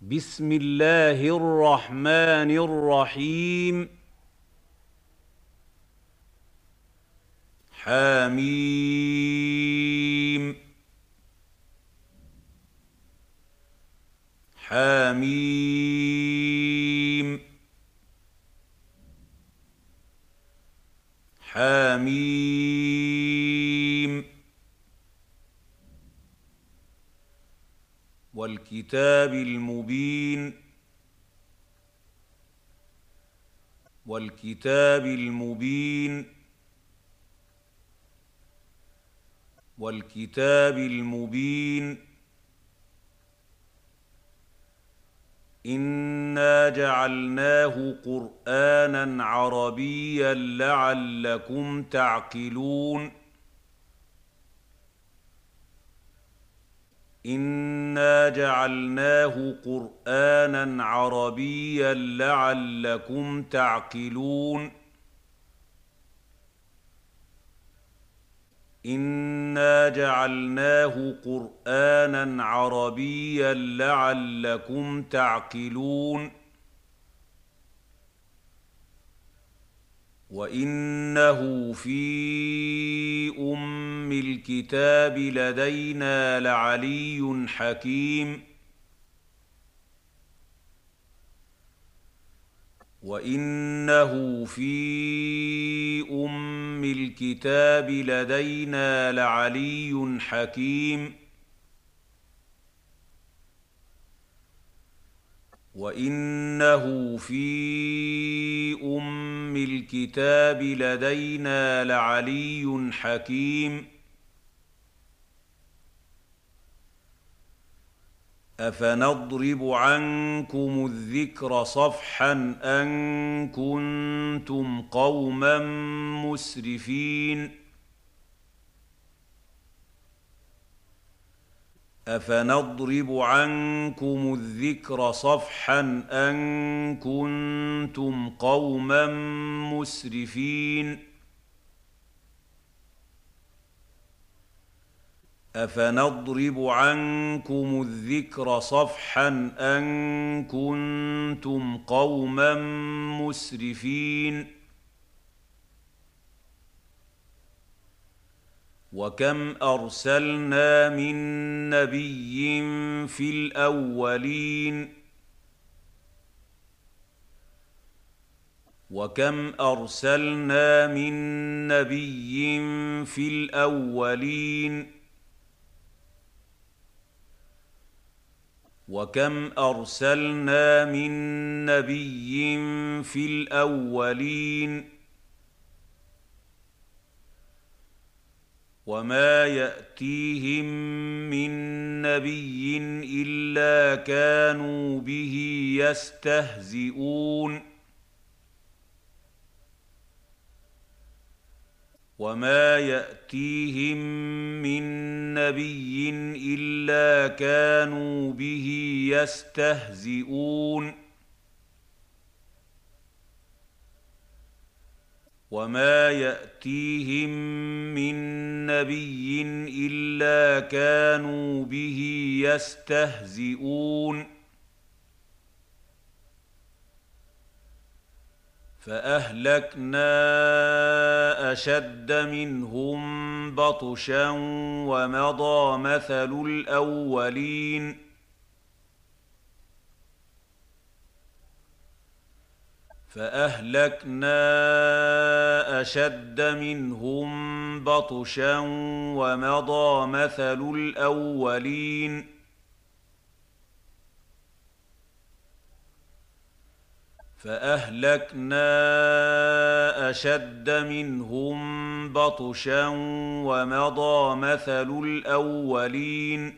بسم الله الرحمن الرحيم. حميم حميم حميم والكتاب المبين والكتاب المبين والكتاب المبين إنا جعلناه قرآنا عربيا لعلكم تعقلون. إنا جعلناه قرآنا عربيا لعلكم تعقلون. إنا جعلناه قرآنا عربيا لعلكم تعقلون. وإنه في أم الكتاب لدينا لعلي حكيم. وإنه في أم الكتاب لدينا لعلي حكيم. وإنه في أم الكتاب لدينا لعلي حكيم. أفنضرب عنكم الذكر صفحا أن كنتم قوما مسرفين. أفنضرب عنكم الذكر صفحا أن كنتم قوما مسرفين. أفنضرب عنكم الذكر صفحا أن كنتم قوما مسرفين. وكم أرسلنا من نبي في الأولين. وكم أرسلنا من نبي في الأولين. وكم أرسلنا من نبي في الأولين. وما يأتيهم من نبي إلا كانوا به يستهزئون. وما يأتيهم من نبي إلا كانوا به يستهزئون. وما يأتيهم من نبي إلا كانوا به يستهزئون. فأهلكنا أشد منهم بطشا ومضى مثل الأولين. فأهلكنا أشد منهم بطشا ومضى مثل الأولين. فأهلكنا أشد منهم بطشا ومضى مثل الأولين.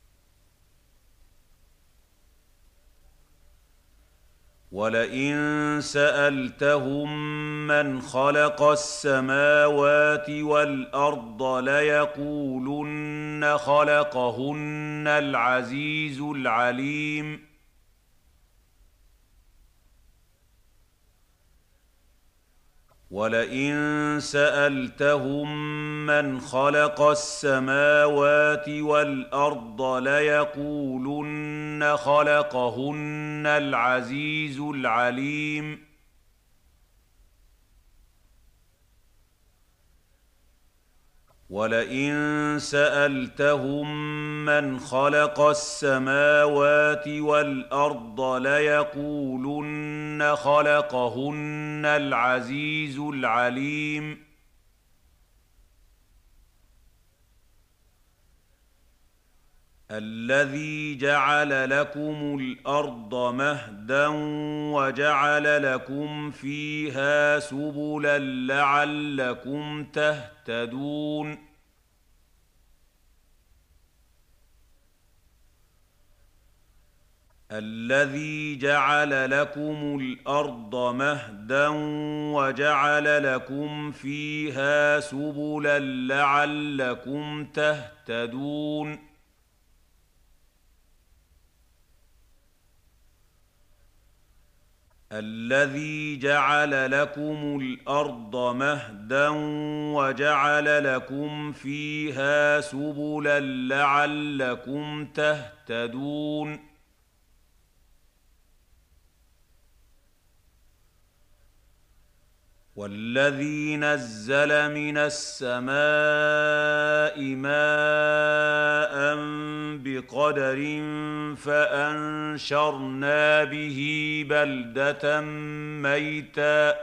ولئن سألتهم من خلق السماوات والأرض ليقولن خلقهن العزيز العليم. ولئن سألتهم من خلق السماوات والأرض ليقولن خلقهن العزيز العليم ولئن سألتهم من خلق السماوات والأرض ليقولن خلقهن العزيز العليم الذي جعل لكم الأرض مهدا وجعل لكم فيها سبلا لعلكم تهتدون الذي جعل لكم الأرض مهدا وجعل لكم فيها سبلا لعلكم تهتدون الذي جعل لكم الأرض مهدا وجعل لكم فيها سبلا لعلكم تهتدون والذي نزل من السماء ماء بقدر فأنشرنا به بلدة ميتا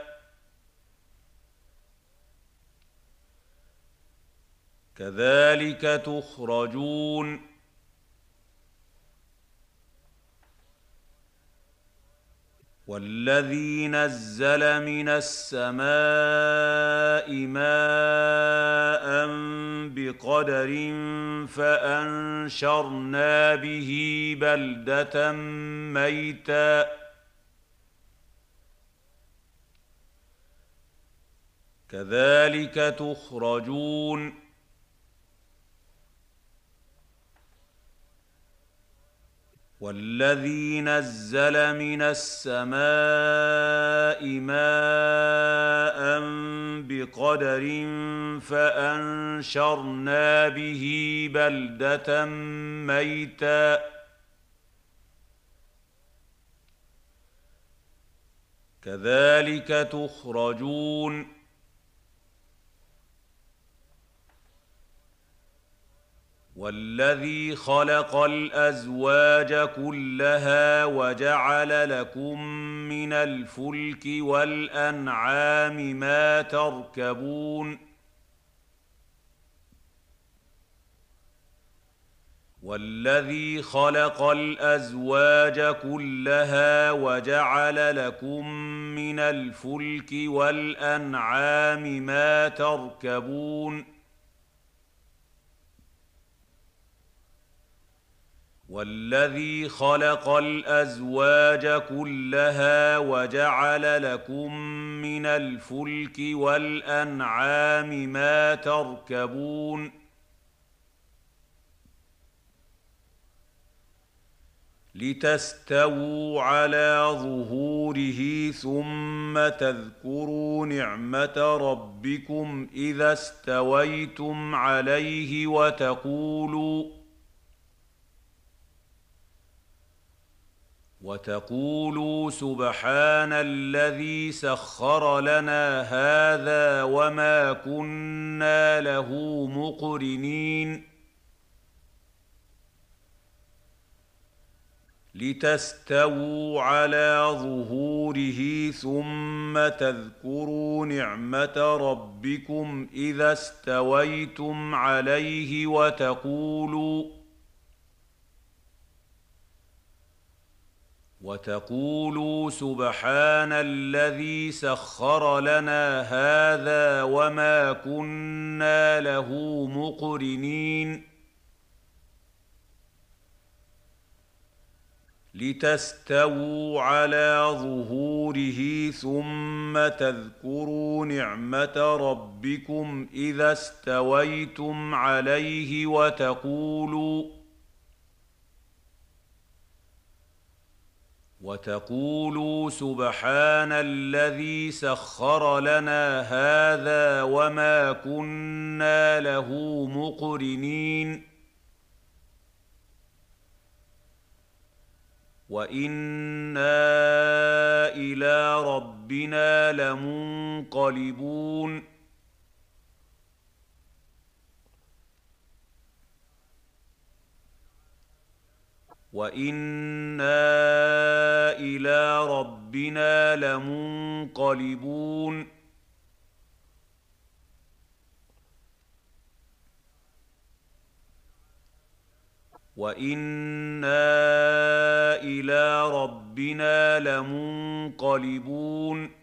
كذلك تخرجون والذي نزل من السماء ماء بقدر فأنشرنا به بلدة ميتا كذلك تخرجون والذي نزل من السماء ماء بقدر فأنشرنا به بلدة ميتا كذلك تخرجون والذي خلق الأزواج كلها وجعل لكم من الفلك والأنعام ما تركبون والذي خلق الأزواج كلها وجعل لكم من الفلك والأنعام ما تركبون والذي خلق الأزواج كلها وجعل لكم من الفلك والأنعام ما تركبون لتستووا على ظهوره ثم تذكروا نعمة ربكم إذا استويتم عليه وتقولوا سبحان الذي سخر لنا هذا وما كنا له مقرنين لتستووا على ظهوره ثم تذكروا نعمة ربكم إذا استويتم عليه وتقولوا سبحان الذي سخر لنا هذا وما كنا له مقرنين لتستووا على ظهوره ثم تذكروا نعمة ربكم إذا استويتم عليه وتقولوا سبحان الذي سخر لنا هذا وما كنا له مقرنين وإنا إلى ربنا لمنقلبون وإنا إلى ربنا لمنقلبون وإنا إلى ربنا لمنقلبون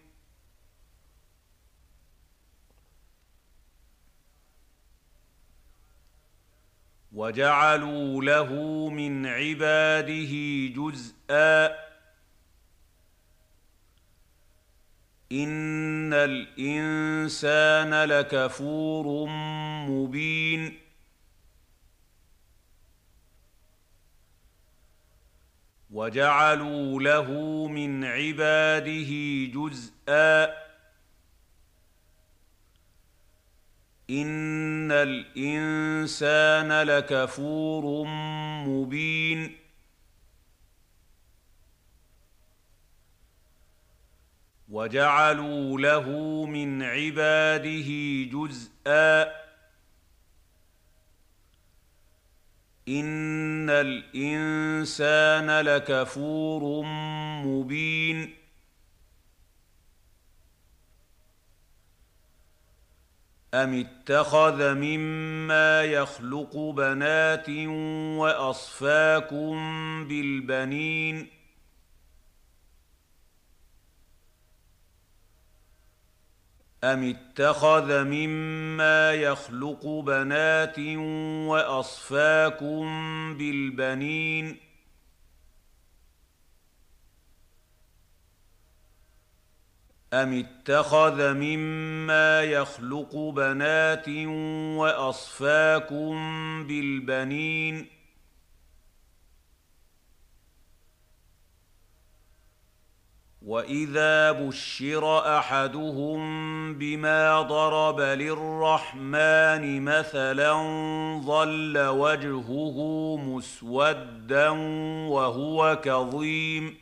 وجعلوا له من عباده جزءا إن الإنسان لكفور مبين وجعلوا له من عباده جزءا إن الإنسان لكفور مبين وجعلوا له من عباده جزءا إن الإنسان لكفور مبين أم اتخذ مما يخلق بنات وأصفاكم بالبنين أم اتخذ مما يخلق بنات وأصفاكم بالبنين أم اتخذ مما يخلق بنات وأصفاكم بالبنين وإذا بشر أحدهم بما ضرب للرحمن مثلا ظل وجهه مسودا وهو كظيم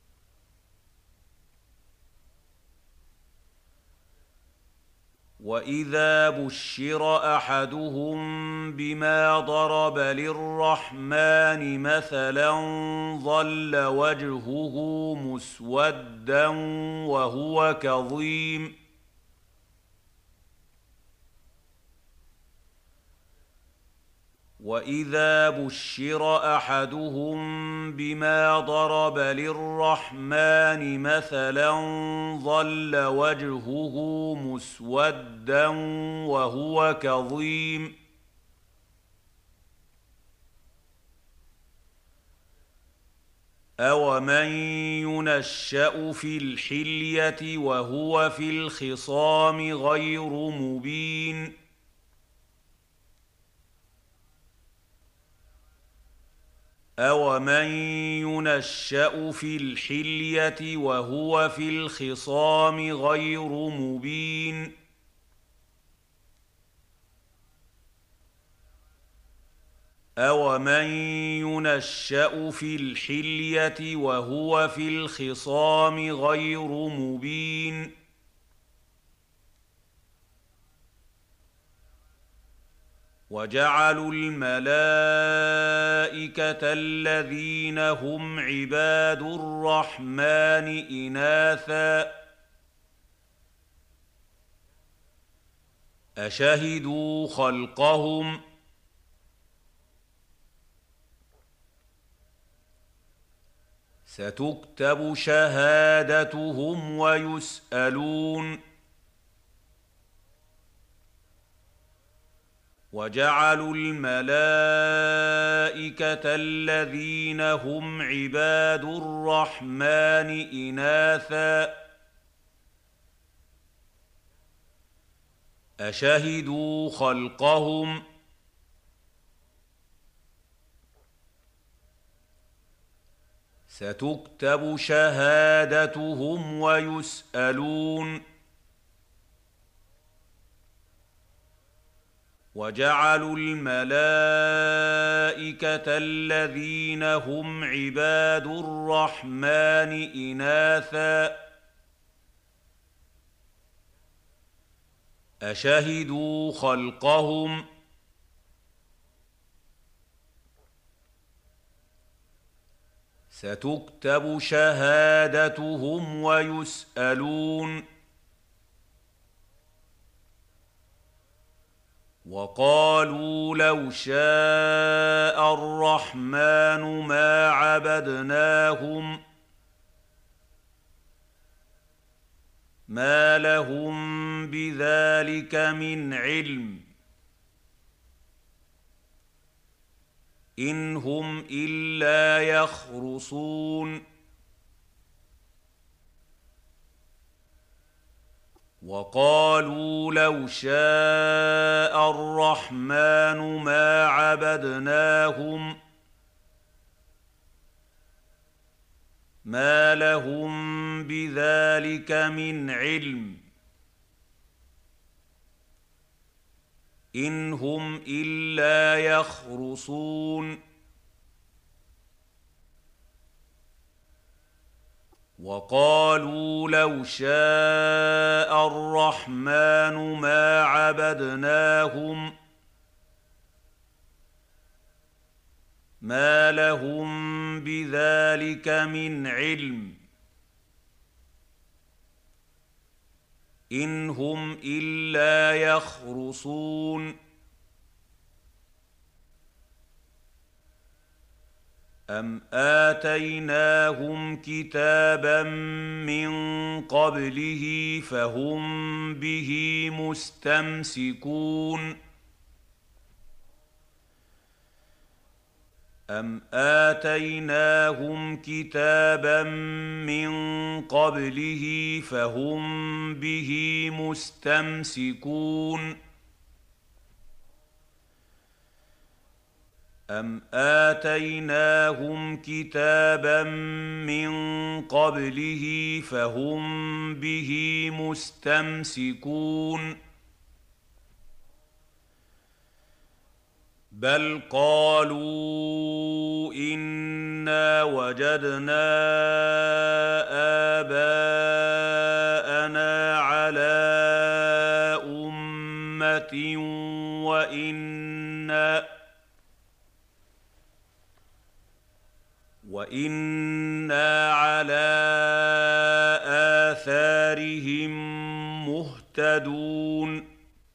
وإذا بشر أحدهم بما ضرب للرحمن مثلا ظل وجهه مسودا وهو كظيم وإذا بشر أحدهم بما ضرب للرحمن مثلا ظل وجهه مسودا وهو كظيم أومن ينشأ في الحلية وهو في الخصام غير مبين أومن ينشأ في الحلية وهو في الخصام غير مبين أومن ينشأ في الحلية وهو في الخصام غير مبين وجعلوا الملائكة الذين هم عباد الرحمن إناثا أشهدوا خلقهم ستكتب شهادتهم ويسألون وجعلوا الملائكة الذين هم عباد الرحمن إناثا أشهدوا خلقهم ستكتب شهادتهم ويسألون وجعلوا الملائكة الذين هم عباد الرحمن إناثا أشهدوا خلقهم ستكتب شهادتهم ويسألون وقالوا لو شاء الرحمن ما عبدناهم ما لهم بذلك من علم إن هم إلا يخرصون وقالوا لو شاء الرحمن ما عبدناهم ما لهم بذلك من علم إن هم إلا يخرصون وقالوا لو شاء الرحمن ما عبدناهم ما لهم بذلك من علم إن هم إلا يخرصون أم آتيناهم كتابا من قبله فهم به مستمسكون أم آتيناهم كتابا من قبله فهم به مستمسكون أم آتيناهم كتابا من قبله فهم به مستمسكون بل قالوا إنا وجدنا آباءنا على أمة وإنا على آثارهم مهتدون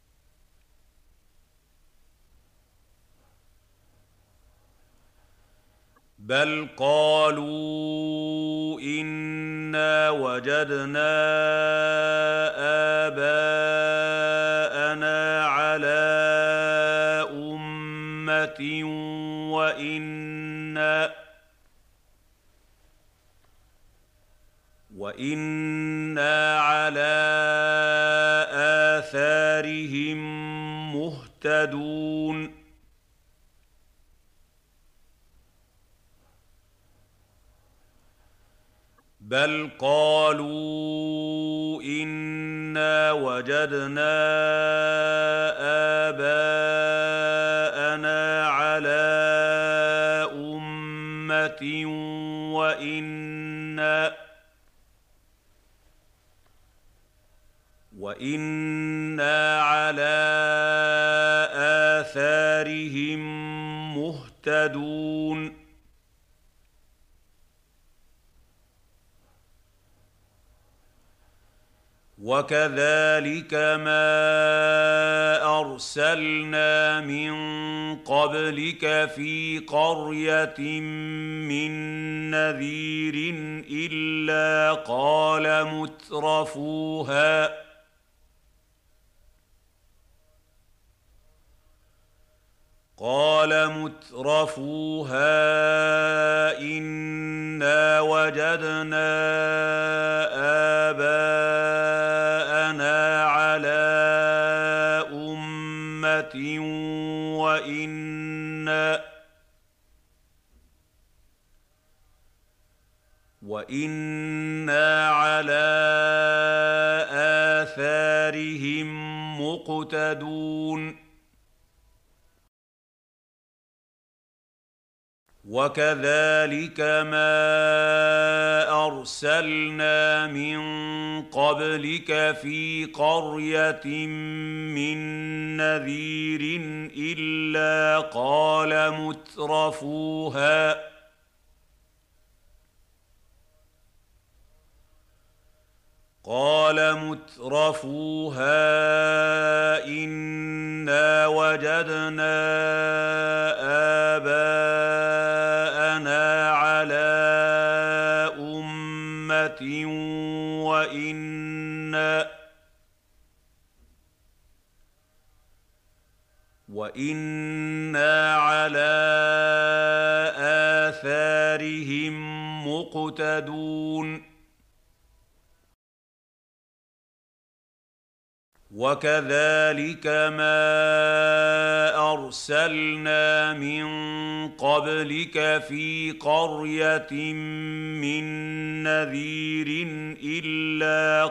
بل قالوا إنا وجدنا آباءنا على أمة وإنا على آثارهم مهتدون بل قالوا إنا وجدنا آباءنا على أمة وإنا على آثارهم مهتدون وكذلك ما أرسلنا من قبلك في قرية من نذير إلا قال مترفوها إنا وجدنا آباءنا على أمة وإنا على آثارهم مقتدون وكذلك ما أرسلنا من قبلك في قرية من نذير إلا قال مترفوها إنا وجدنا آباءنا على أمة وإنا على آثارهم مقتدون وكذلك ما أرسلنا من قبلك في قرية من نذير إلا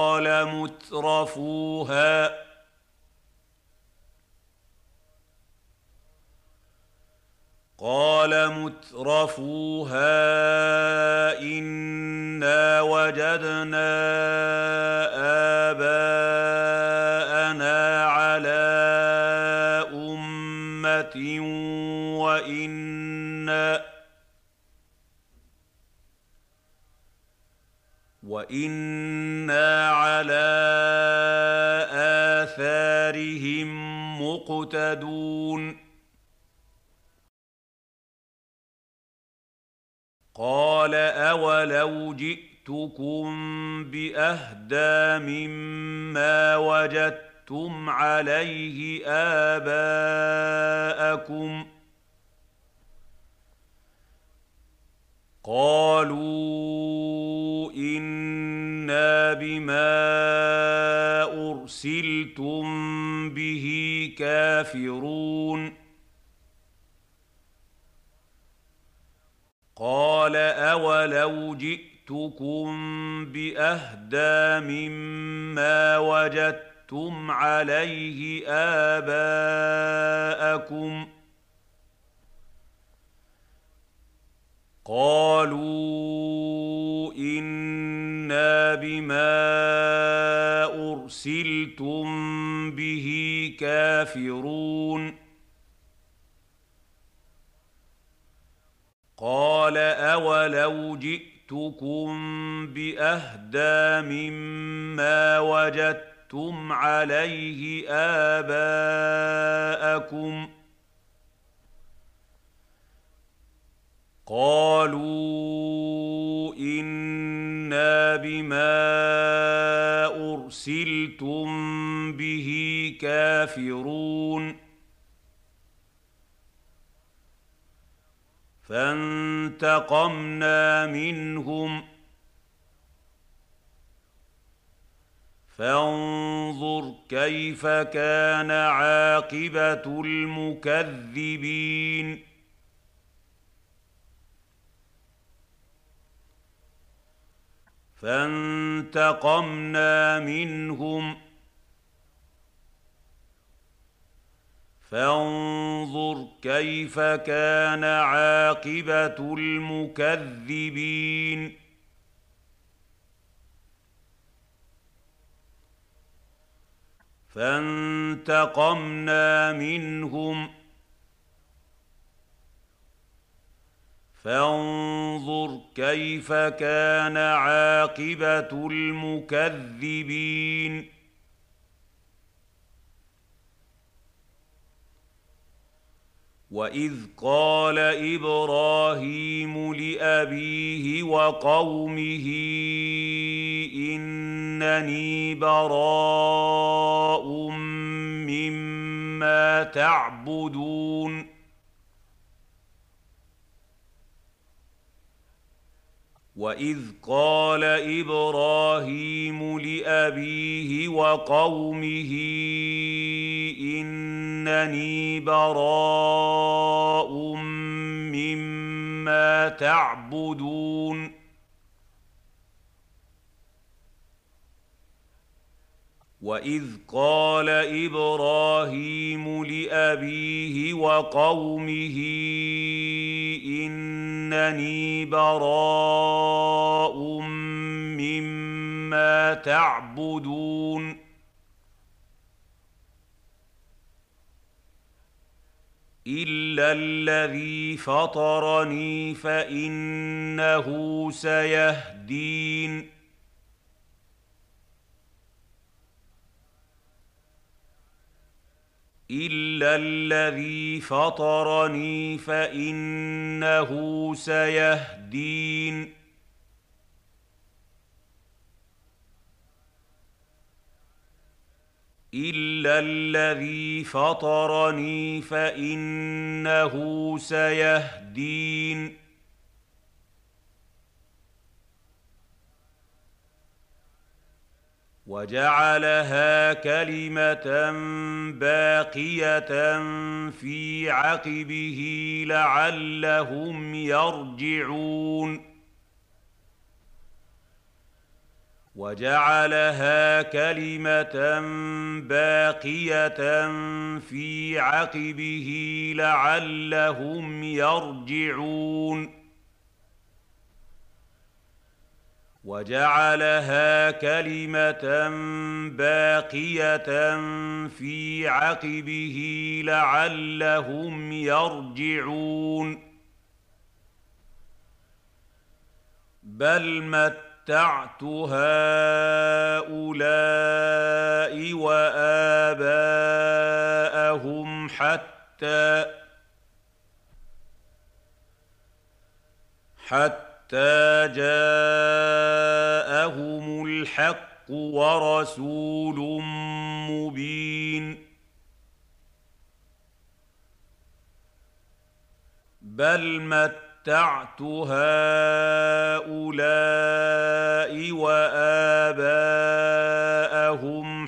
قال مترفوها إنا وجدنا آباءنا على أمة وإنا على آثارهم مقتدون قال أولو جئتكم بأهدى مما وجدتم عليه آباءكم قالوا إنا بما أرسلتم به كافرون قال أولو جئتكم بأهدى مما وجدتم عليه آباءكم قالوا إنا بما أرسلتم به كافرون قال أولو جئتكم بأهدى مما وجدتم عليه آباءكم قالوا إنا بما أرسلتم به كافرون فانتقمنا منهم فانظر كيف كان عاقبة المكذبين فانتقمنا منهم فانظر كيف كان عاقبة المكذبين فانتقمنا منهم فانظر كيف كان عاقبة المكذبين وإذ قال إبراهيم لأبيه وقومه إنني براء مما تعبدون وإذ قال إبراهيم لأبيه وقومه إنني براء مما تعبدون وإذ قال إبراهيم لأبيه وقومه إنني براء مما تعبدون إلا الذي فطرني فإنه سيهدين إلا الذي فطرني فإنه سيهدين إلا الذي فطرني فإنه سيهدين وجعلها كلمة باقية في عقبه لعلهم يرجعون وجعلها كلمة باقية في عقبه لعلهم يرجعون وجعلها كلمة باقية في عقبه لعلهم يرجعون بل متعت هؤلاء وآباءهم حتى جاءهم الحق ورسول مبين بل متعت هؤلاء وآباءهم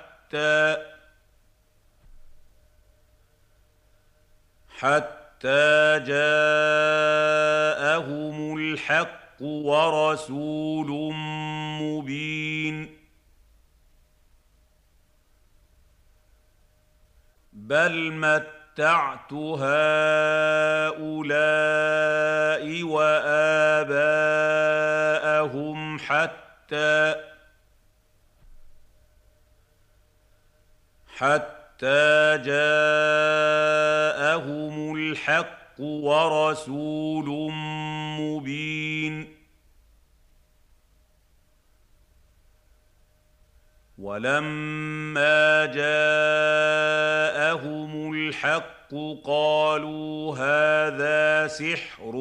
حتى جاءهم الحق ورسول مبين بل متعت هؤلاء وآباءهم حتى جاءهم الحق ورسول مبين ولما جاءهم الحق قالوا هذا سحر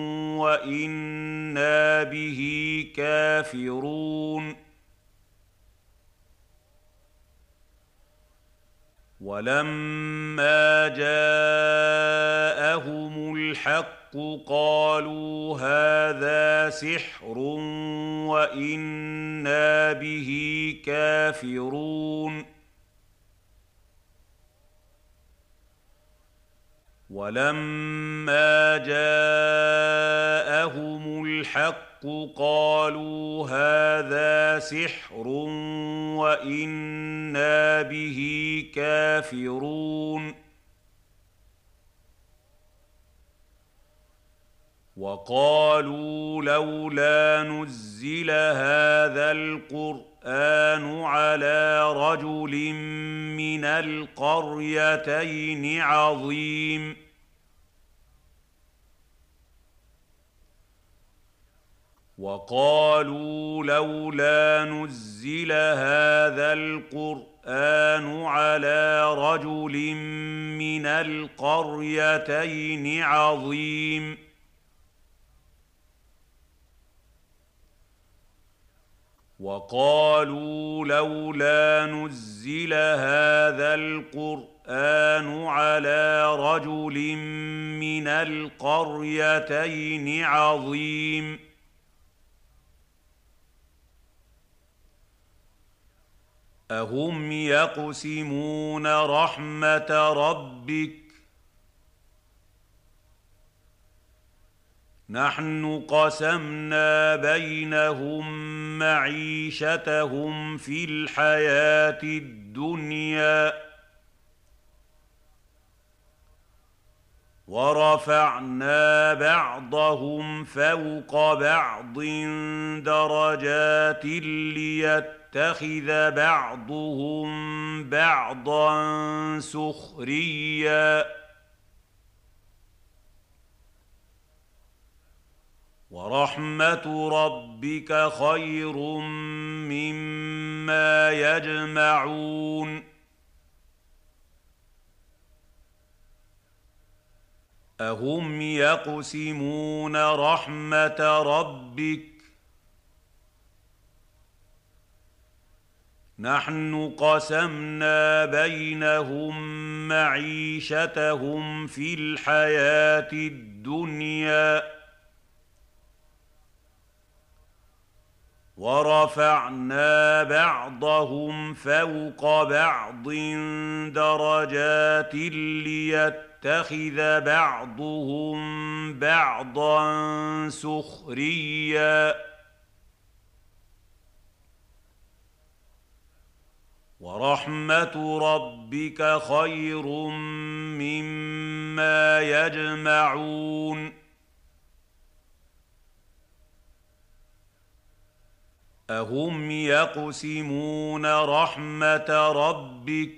وإنا به كافرون ولما جاءهم الحق قالوا هذا سحر وإنا به كافرون ولما جاءهم الحق قالوا هذا سحر وإنا به كافرون وقالوا لولا نزل هذا القرآن على رجل من القريتين عظيم وقالوا لولا نزل هذا القرآن على رجل من القريتين عظيم وقالوا لولا نزل هذا القرآن على رجل من القريتين عظيم أهم يقسمون رحمة ربك نحن قسمنا بينهم معيشتهم في الحياة الدنيا ورفعنا بعضهم فوق بعض درجات ليتخذ بعضهم بعضا سخريا ورحمة ربك خير مما يجمعون أهم يقسمون رحمة ربك نحن قسمنا بينهم معيشتهم في الحياة الدنيا ورفعنا بعضهم فوق بعض درجات ليتخذ بعضهم بعضا سخريا ورحمة ربك خير مما يجمعون أهم يقسمون رحمة ربك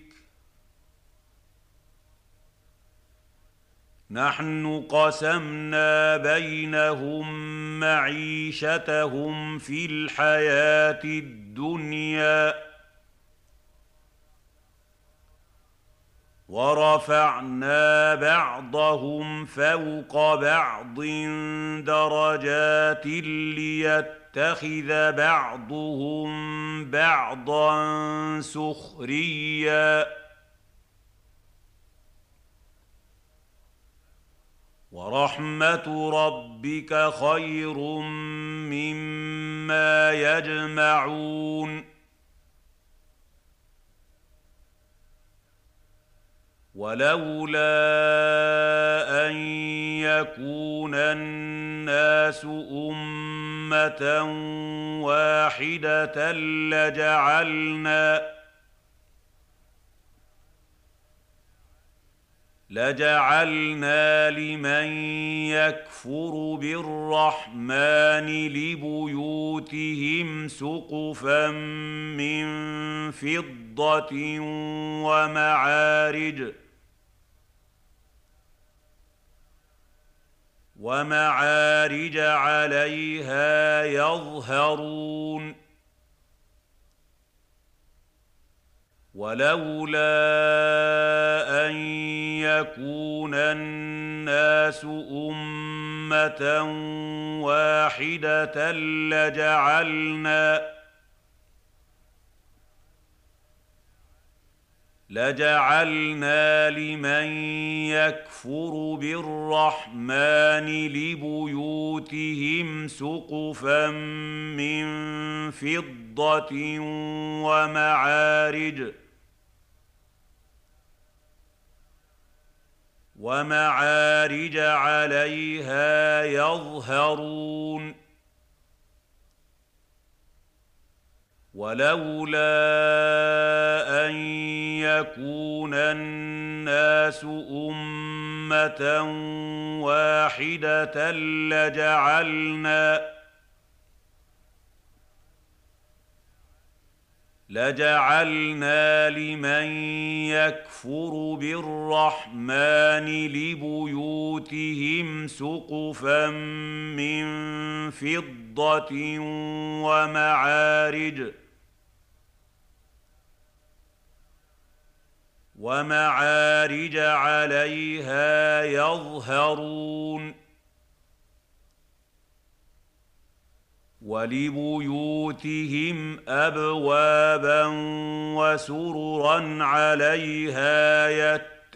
نحن قسمنا بينهم معيشتهم في الحياة الدنيا ورفعنا بعضهم فوق بعض درجات ليتخذ بعضهم بعضا سخريا ورحمة ربك خير مما يجمعون ولولا أن يكون الناس أمة واحدة لجعلنا لمن يكفر بالرحمن لبيوتهم سقفا من فضة ومعارج عليها يظهرون ولولا أن يكون الناس أمة واحدة لجعلنا لمن يكفر بالرحمن لبيوتهم سقفا من فضة ومعارج عليها يظهرون ولولا أن يكون الناس أمة واحدة لجعلنا لمن يكفر بالرحمن لبيوتهم سقفا من فضة ومعارج عليها يظهرون ولبيوتهم أبوابا وسررا عليها يتكئون.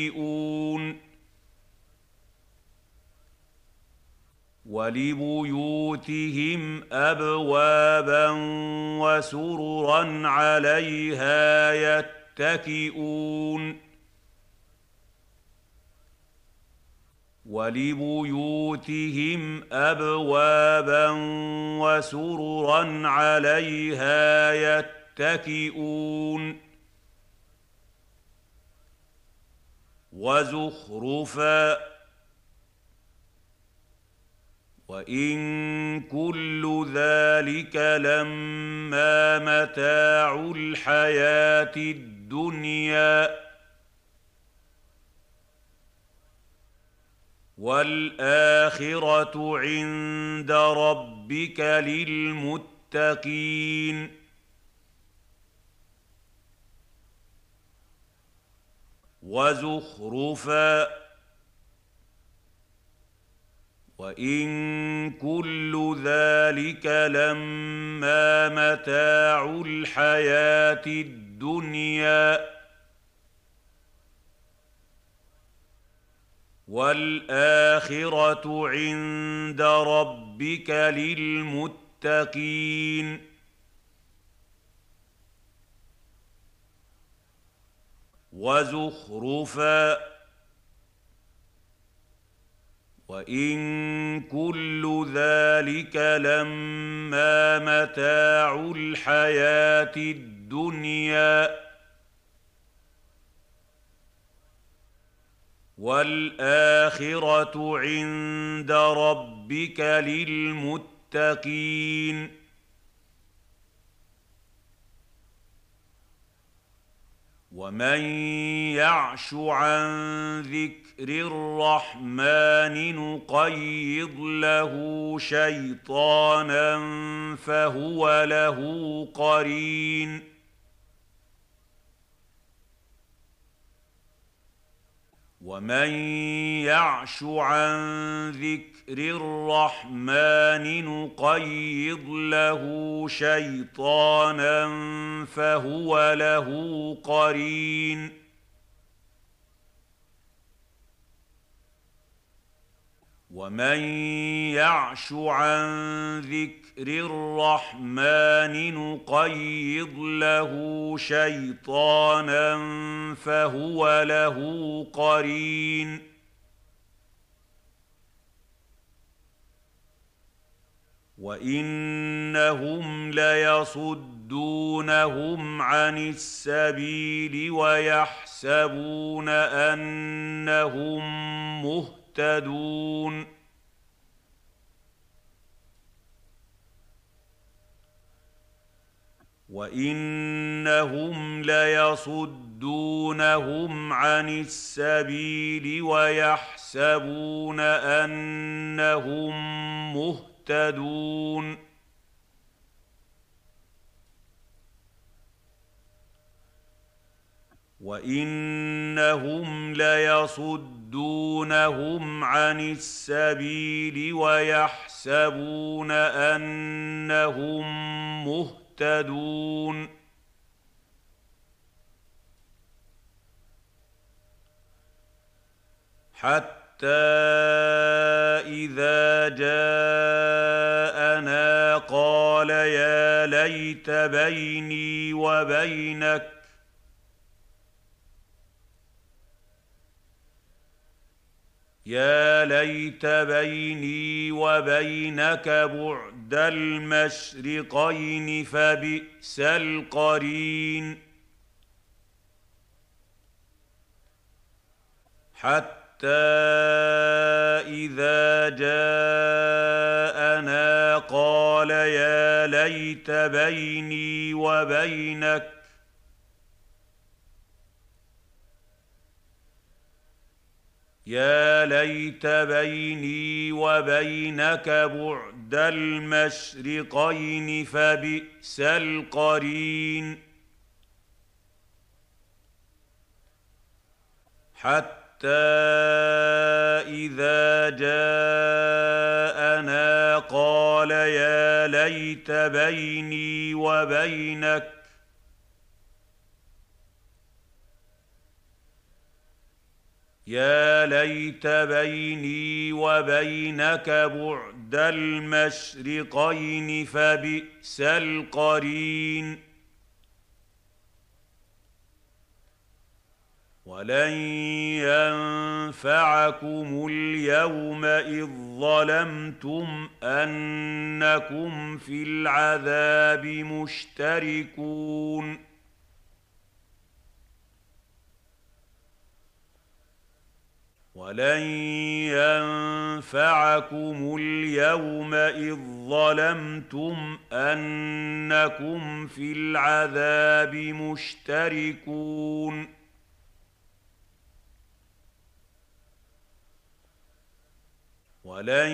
ولبيوتهم أبوابا وسررا عليها يتكئون. ولبيوتهم أبوابا وسررا عليها يتكئون وزخرفا وإن كل ذلك لما متاع الحياة الدنيا والآخرة عند ربك للمتقين وزخرفا وإن كل ذلك لما متاع الحياة الدنيا والآخرة عند ربك للمتقين وزخرفا وإن كل ذلك لما متاع الحياة الدنيا والآخرة عند ربك للمتقين ومن يعش عن ذكر الرحمن نقيض له شيطانا فهو له قرين ومن يعش عن ذكر الرحمن نقيض له شيطانا فهو له قرين ومن يعش عن ذكر الرحمن نقيض له شيطانا فهو له قرين وإنهم ليصدونهم عن السبيل ويحسبون أنهم مهتدون وإنهم ليصدونهم عن السبيل ويحسبون أنهم مهتدون وإنهم ليصدونهم عن السبيل ويحسبون أنهم مهتدون حتى إذا جاءنا قال يا ليت بيني وبينك بعد المشرقين فبئس القرين حتى إذا جاءنا قال يا ليت بيني وبينك بعد المشرقين فبئس القرين حتى إذا جاءنا قال يا ليت بيني وبينك بعد المشرقين فبئس القرين ولن ينفعكم اليوم إذ ظلمتم أنكم في العذاب مشتركون ولن ينفعكم اليوم إذ ظلمتم أنكم في العذاب مشتركون ولن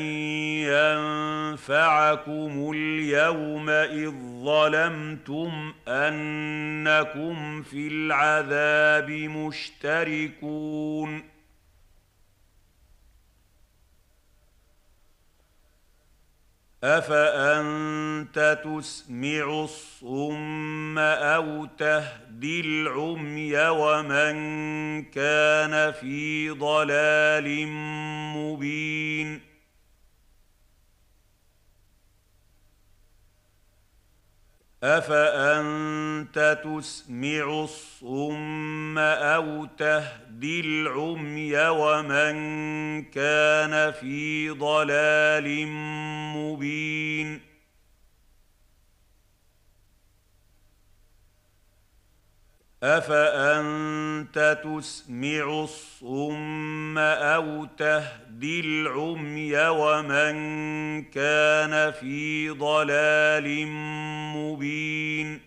ينفعكم اليوم إذ ظلمتم أنكم في العذاب مشتركون أفأنت تسمع الصم أو تهدي العمي ومن كان في ضلال مبين أفأنت تسمع الصم أو تهدي العمي ومن كان في ضلال مبين أفأنت تسمع الصم أو تهدي العمي ومن كان في ضلال مبين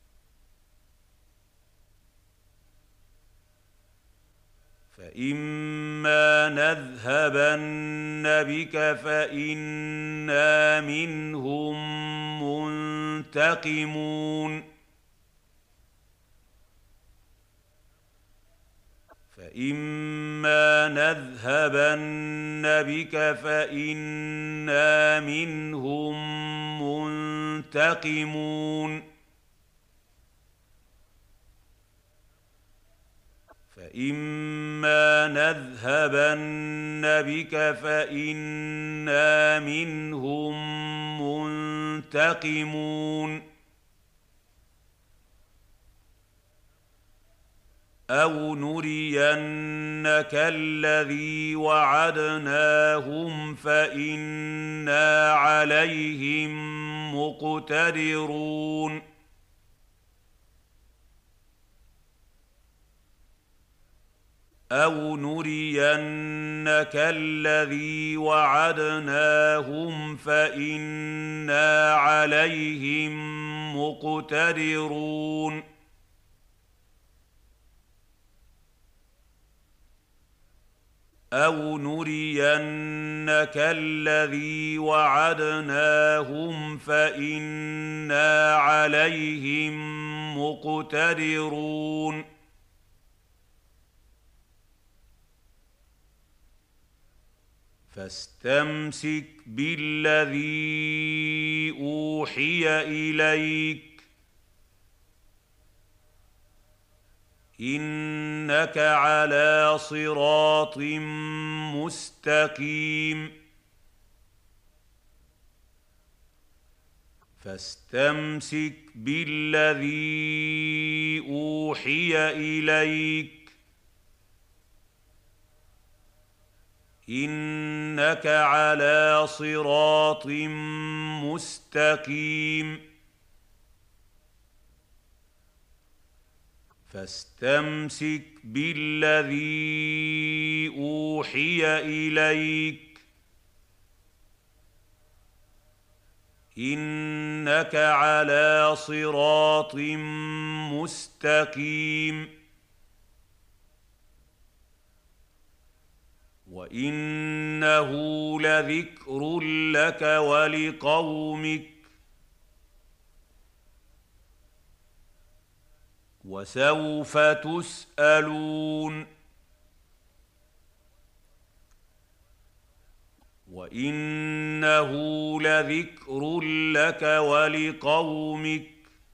فإما نذهبن بك فإنا منهم منتقمون فإما نذهبن بك فإنا منهم منتقمون فإما نذهبن بك فإنا منهم منتقمون أو نرينك الذي وعدناهم فإنا عليهم مقتدرون أو نرينك الذي وعدناهم فإنا عليهم مقتدرون أو نرينك الذي وعدناهم فإنا عليهم مقتدرون فاستمسك بالذي أوحي إليك إنك على صراط مستقيم فاستمسك بالذي أوحي إليك إنك على صراط مستقيم فاستمسك بالذي أوحي إليك إنك على صراط مستقيم وإنه لذكر لك ولقومك وسوف تسألون وإنه لذكر لك ولقومك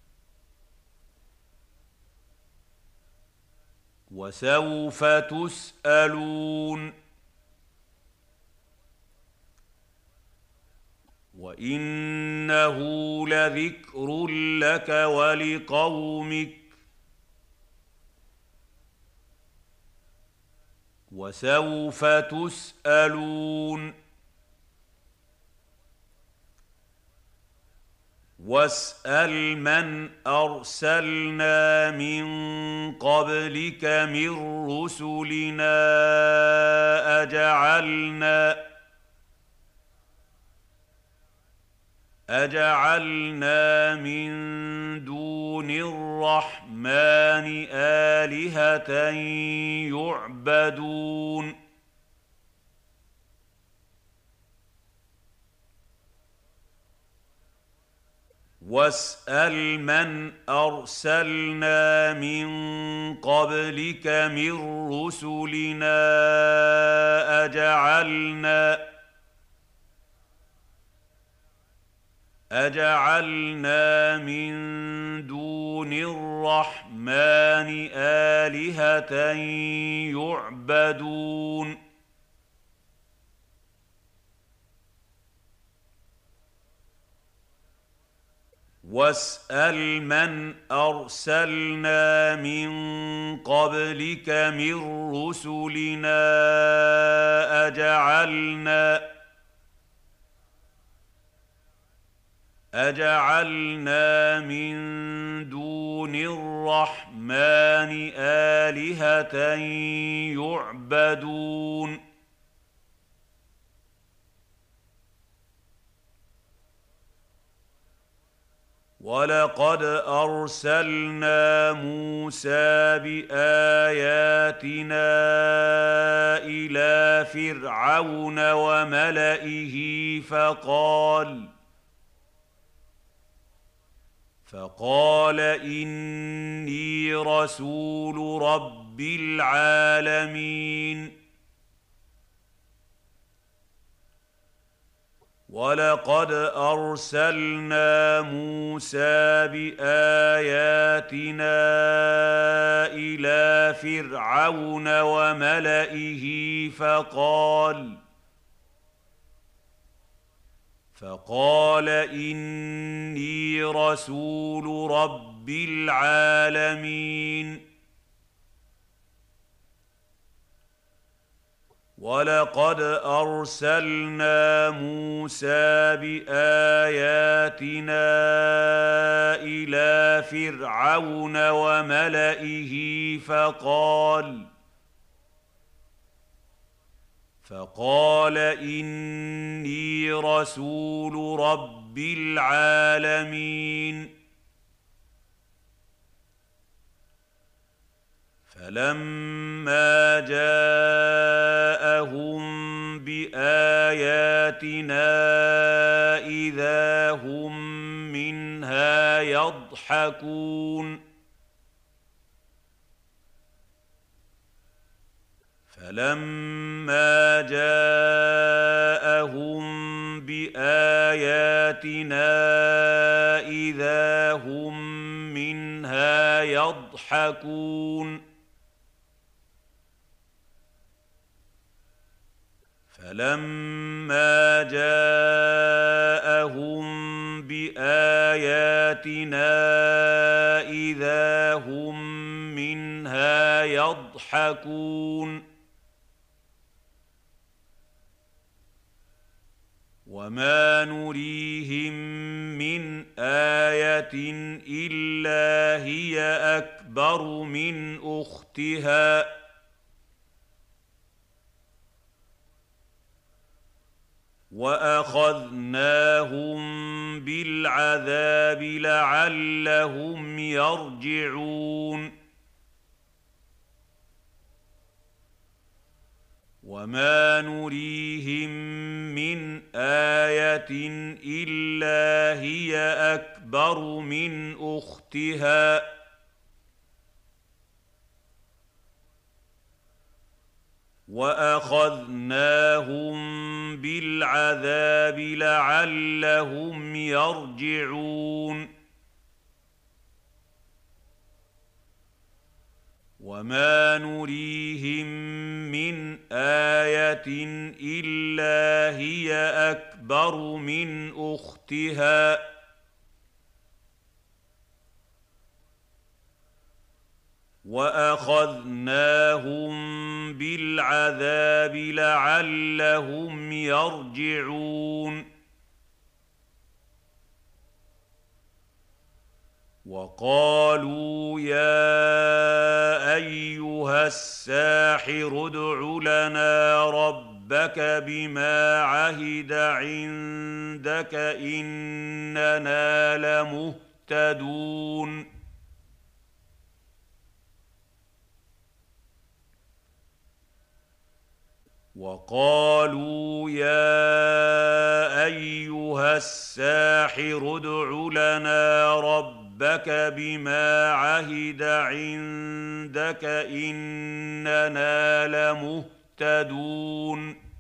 وسوف تسألون وإنه لذكر لك ولقومك وسوف تسألون واسأل من أرسلنا من قبلك من رسلنا أجعلنا من دون الرحمن آلهة يعبدون واسأل من أرسلنا من قبلك من رسلنا أجعلنا من دون الرحمن آلهة يعبدون واسأل من أرسلنا من قبلك من رسلنا أجعلنا من دون الرحمن آلهة يعبدون ولقد أرسلنا موسى بآياتنا إلى فرعون وملئه فقال إني رسول رب العالمين ولقد أرسلنا موسى بآياتنا إلى فرعون وملئه فقال إني رسول رب العالمين ولقد أرسلنا موسى بآياتنا إلى فرعون وملئه فقال إني رسول رب العالمين فلما جاءهم بآياتنا إذا هم منها يضحكون فلما جاءهم بآياتنا إذا هم منها يضحكون فلما جاءهم بآياتنا إذا هم منها يضحكون وما نريهم من آية إلا هي أكبر من أختها وأخذناهم بالعذاب لعلهم يرجعون وما نريهم من آية إلا هي أكبر من أختها وأخذناهم بالعذاب لعلهم يرجعون وما نريهم من آية إلا هي أكبر من أختها واخذناهم بالعذاب لعلهم يرجعون وقالوا يا ايها الساحر ادع لنا ربك بما عهد عندك اننا لمهتدون وقالوا يا ايها الساحر ادع لنا ربك بما عهد عندك اننا لمهتدون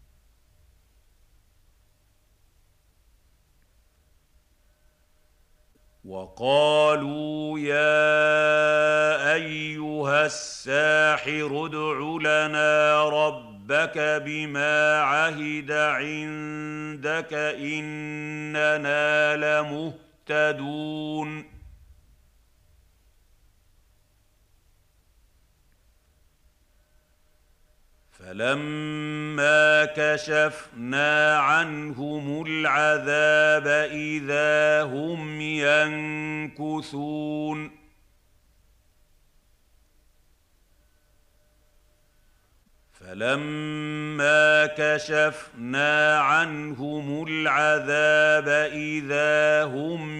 وقالوا يا ايها الساحر ادع لنا ربك بما عهد عندك اننا لمهتدون فلما كشفنا عنهم العذاب اذا هم ينكثون فلما كشفنا عنهم العذاب اذا هم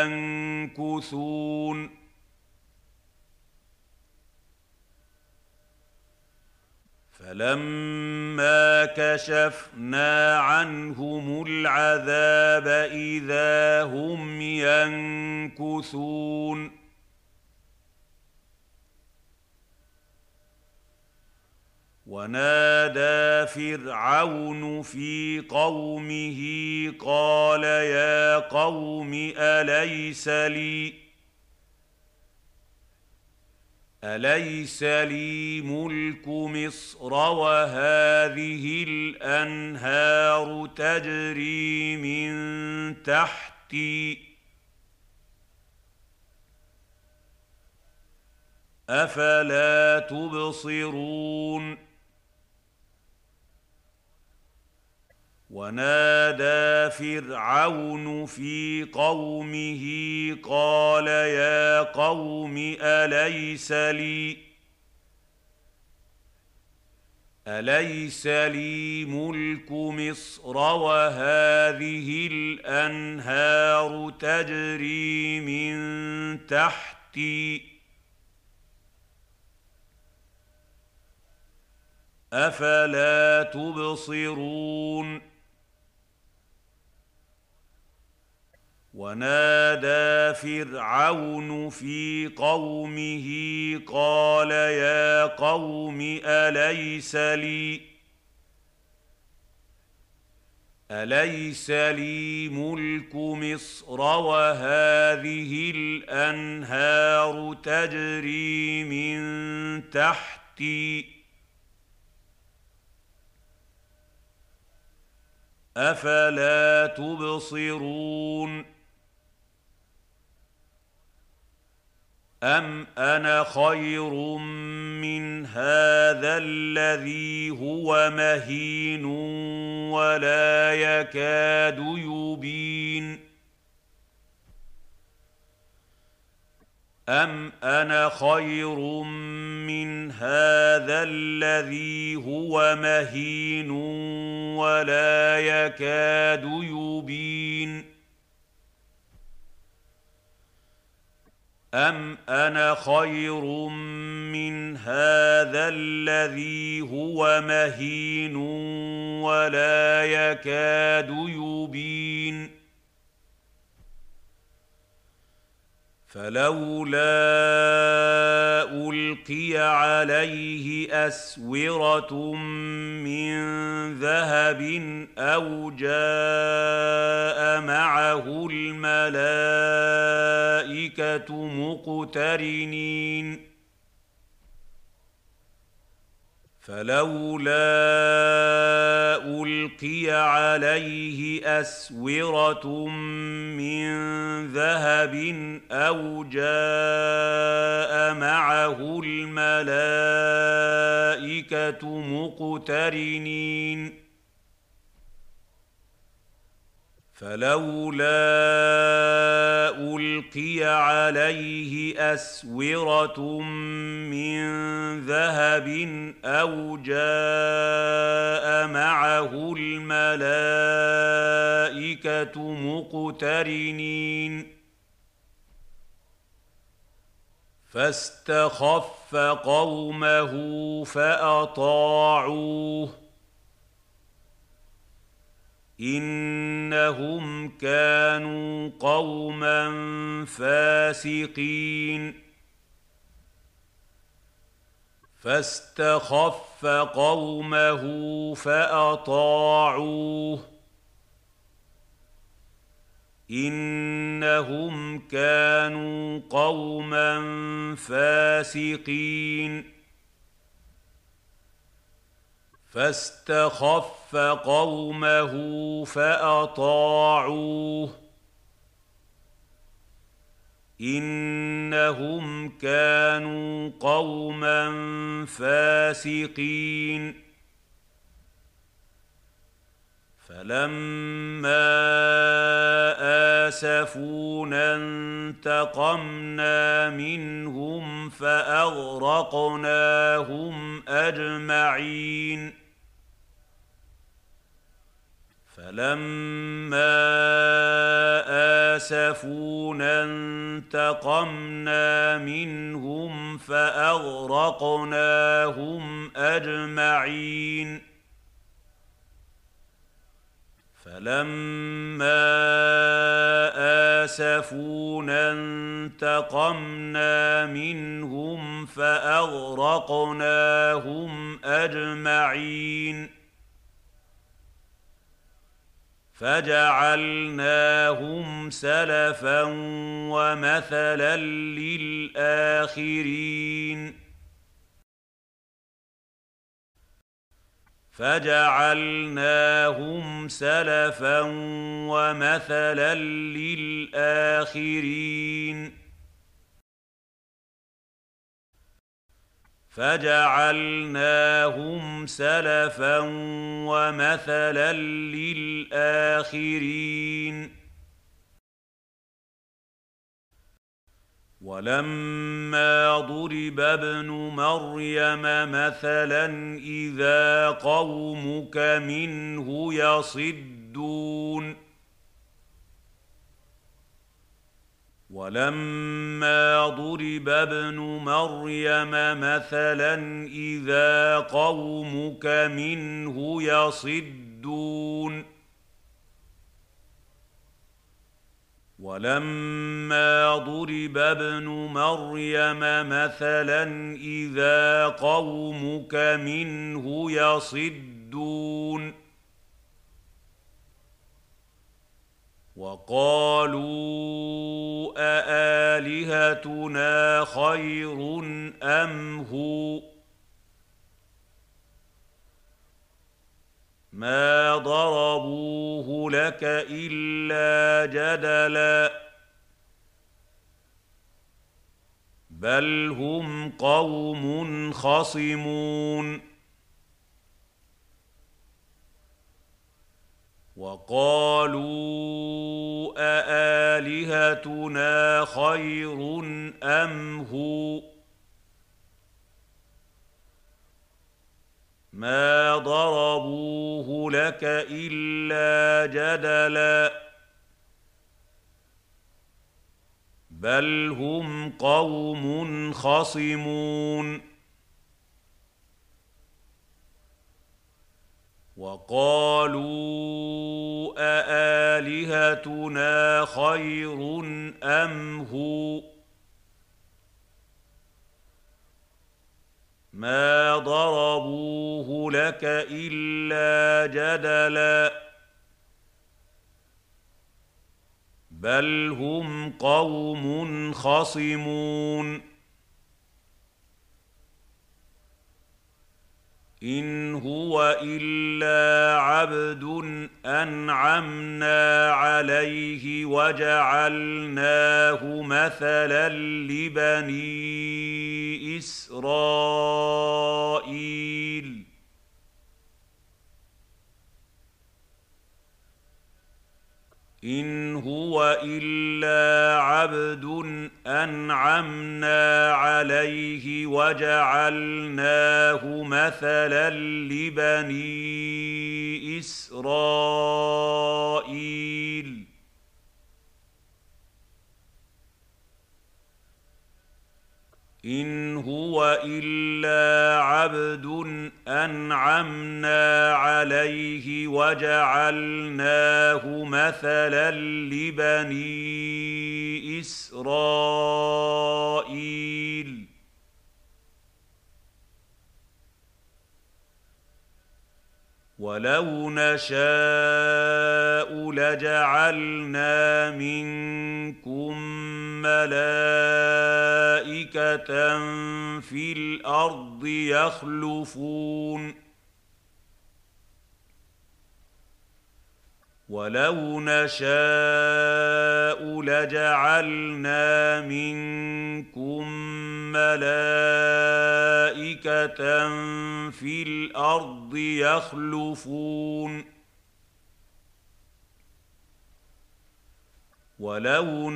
ينكثون فلما كشفنا عنهم العذاب اذا هم ينكثون ونادى فرعون في قومه قال يا قوم أليس لي ملك مصر وهذه الأنهار تجري من تحتي أفلا تبصرون ونادى فرعون في قومه قال يا قوم أليس لي ملك مصر وهذه الأنهار تجري من تحتي أفلا تبصرون ونادى فرعون في قومه قال يا قوم أليس لي ملك مصر وهذه الأنهار تجري من تحتي أفلا تبصرون أم أنا خير من هذا الذي هو مهين ولا يكاد يبين أم أنا خير من هذا الذي هو مهين ولا يكاد يبين أم أنا خير من هذا الذي هو مهين ولا يكاد يبين فلولا ألقي عليه أسورة من ذهب أو جاء معه الملائكة مقترنين فلولا ألقي عليه أسورة من ذهب أو جاء معه الملائكة مقترنين فلولا ألقي عليه أسورة من ذهب أو جاء معه الملائكة مقترنين فاستخف قومه فأطاعوه إنهم كانوا قوما فاسقين فاستخف قومه فأطاعوه إنهم كانوا قوما فاسقين فاستخف قومه فأطاعوه إنهم كانوا قوما فاسقين فلما آسفونا انتقمنا منهم فأغرقناهم أجمعين فلما آسفونا انتقمنا منهم فأغرقناهم أجمعين فلما آسفونا انتقمنا منهم فأغرقناهم أجمعين فجعلناهم سلفا ومثلا للآخرين فجعلناهم سلفا ومثلا للآخرين فجعلناهم سلفا ومثلا للآخرين ولما ضرب ابن مريم مثلا إذا قومك منه يصدون ولما ضرب ابن مريم مثلا إذا قومك منه يصدون ولما ضرب ابن مريم مثلا إذا قومك منه يصدون وقالوا أآلهتنا خير أم هو ما ضربوه لك إلا جدلا بل هم قوم خصمون وقالوا أآلهتنا خير أم هو ما ضربوه لك إلا جدلا بل هم قوم خصمون وقالوا أآلهتنا خير أم هو ما ضربوه لك إلا جدلا بل هم قوم خصمون إن هو إلا عبد أنعمنا عليه وجعلناه مثلا لبني إسرائيل إن هو إلا عبد أنعمنا عليه وجعلناه مثلا لبني إسرائيل إن هو إلا عبد أنعمنا عليه وجعلناه مثلا لبني إسرائيل ولو نشاء لجعلنا منكم ملائكة في الأرض يخلفون ولو نشاء لجعلنا منكم ملائكة في الأرض يخلفون ولو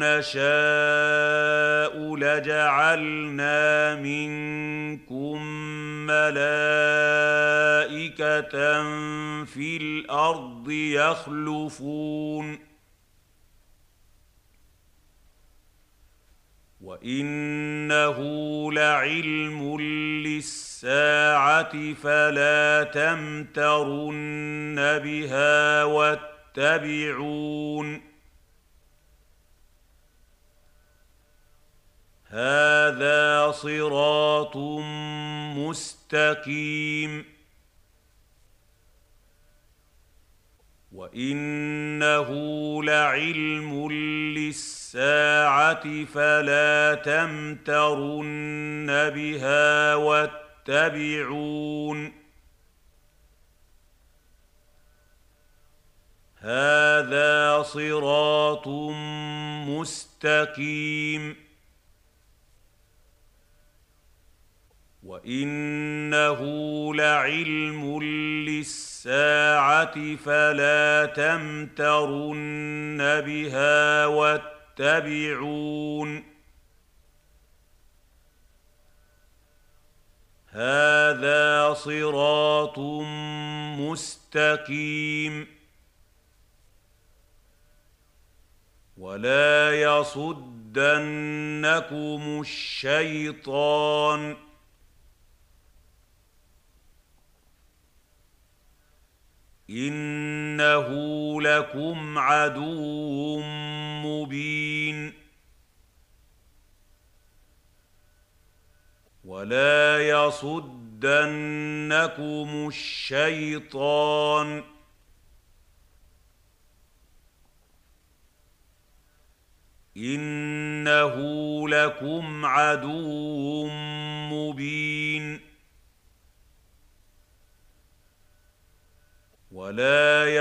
نشاء لجعلنا منكم ملائكة في الأرض يخلفون وإنه لعلم للساعة فلا تمترن بها واتبعون هذا صراط مستقيم وإنه لعلم للساعة فلا تمترن بها واتبعون هذا صراط مستقيم وإنه لعلم للساعة فلا تمترن بها واتبعون هذا صراط مستقيم ولا يصدنكم الشيطان إنه لكم عدو مبين ولا يصدنكم الشيطان إنه لكم عدو مبين ولا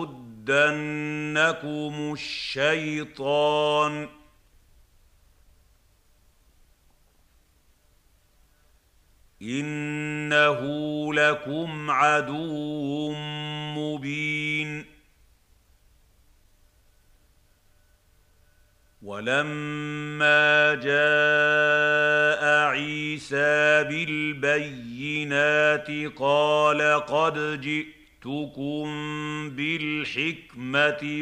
يصدنكم الشيطان إنه لكم عدو مبين ولما جاء عيسى بالبينات قال قد جئتكم بالحكمة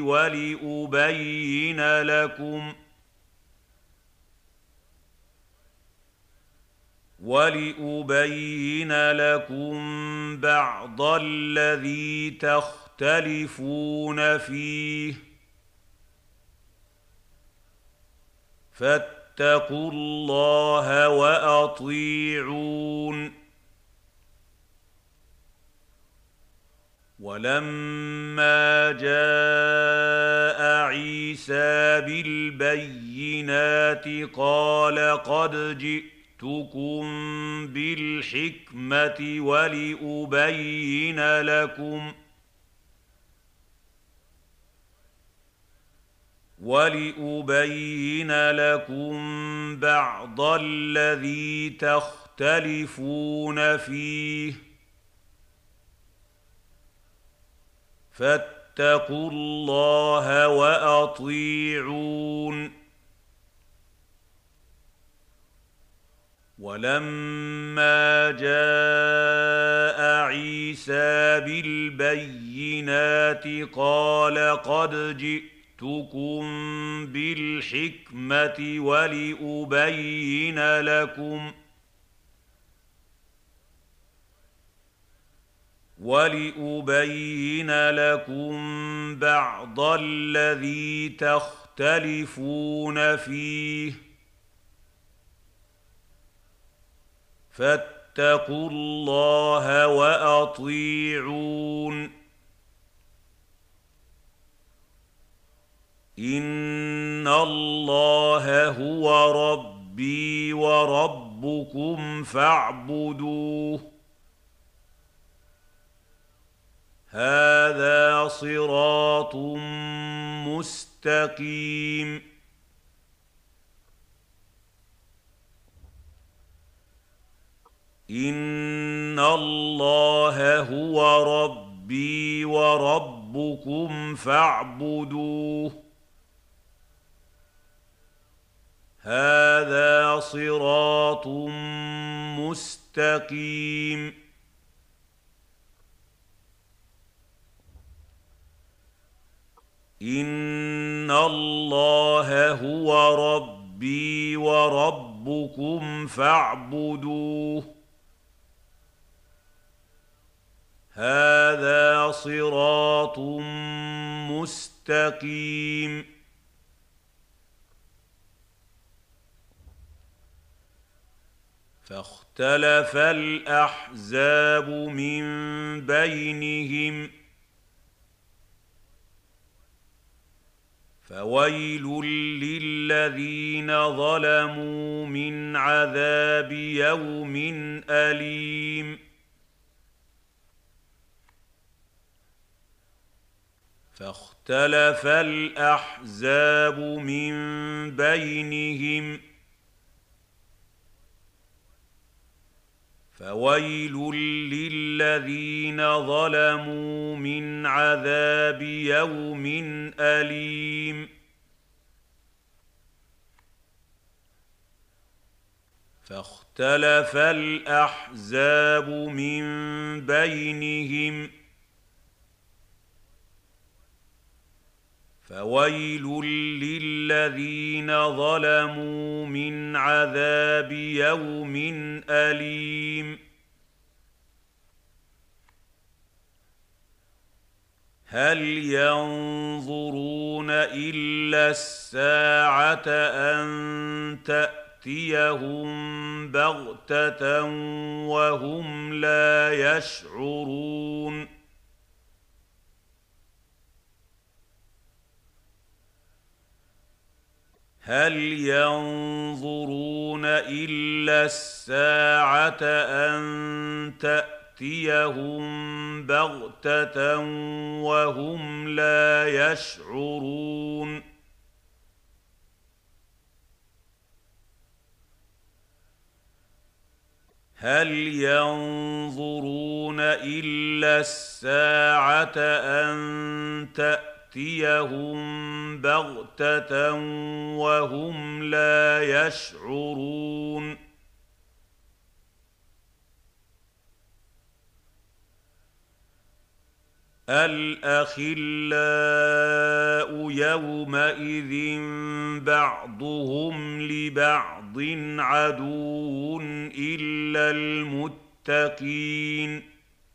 ولأبين لكم بعض الذي تختلفون فيه فاتقوا الله وأطيعون ولما جاء عيسى بالبينات قال قد جئتكم جئتكم بالحكمة ولأبين لكم بعض الذي تختلفون فيه فاتقوا الله وأطيعون. ولما جاء عيسى بالبينات قال قد جئتكم بالحكمة ولأبين لكم بعض الذي تختلفون فيه فاتقوا الله وأطيعون. إن الله هو ربي وربكم فاعبدوه هذا صراط مستقيم. إن الله هو ربي وربكم فاعبدوه هذا صراط مستقيم. إن الله هو ربي وربكم فاعبدوه هذا صراط مستقيم. فاختلف الأحزاب من بينهم فويل للذين ظلموا من عذاب يوم أليم. فاختلف الأحزاب من بينهم فويل للذين ظلموا من عذاب يوم أليم. فاختلف الأحزاب من بينهم فويل للذين ظلموا من عذاب يوم أليم. هل ينظرون إلا الساعة أن تأتيهم بغتة وهم لا يشعرون هل ينظرون إلا الساعة أن تأتيهم بغتة وهم لا يشعرون هل ينظرون إلا الساعة أن تأتيهم بغتة وهم لا يشعرون الأخلاء يومئذ بعضهم لبعض عدو إلا المتقين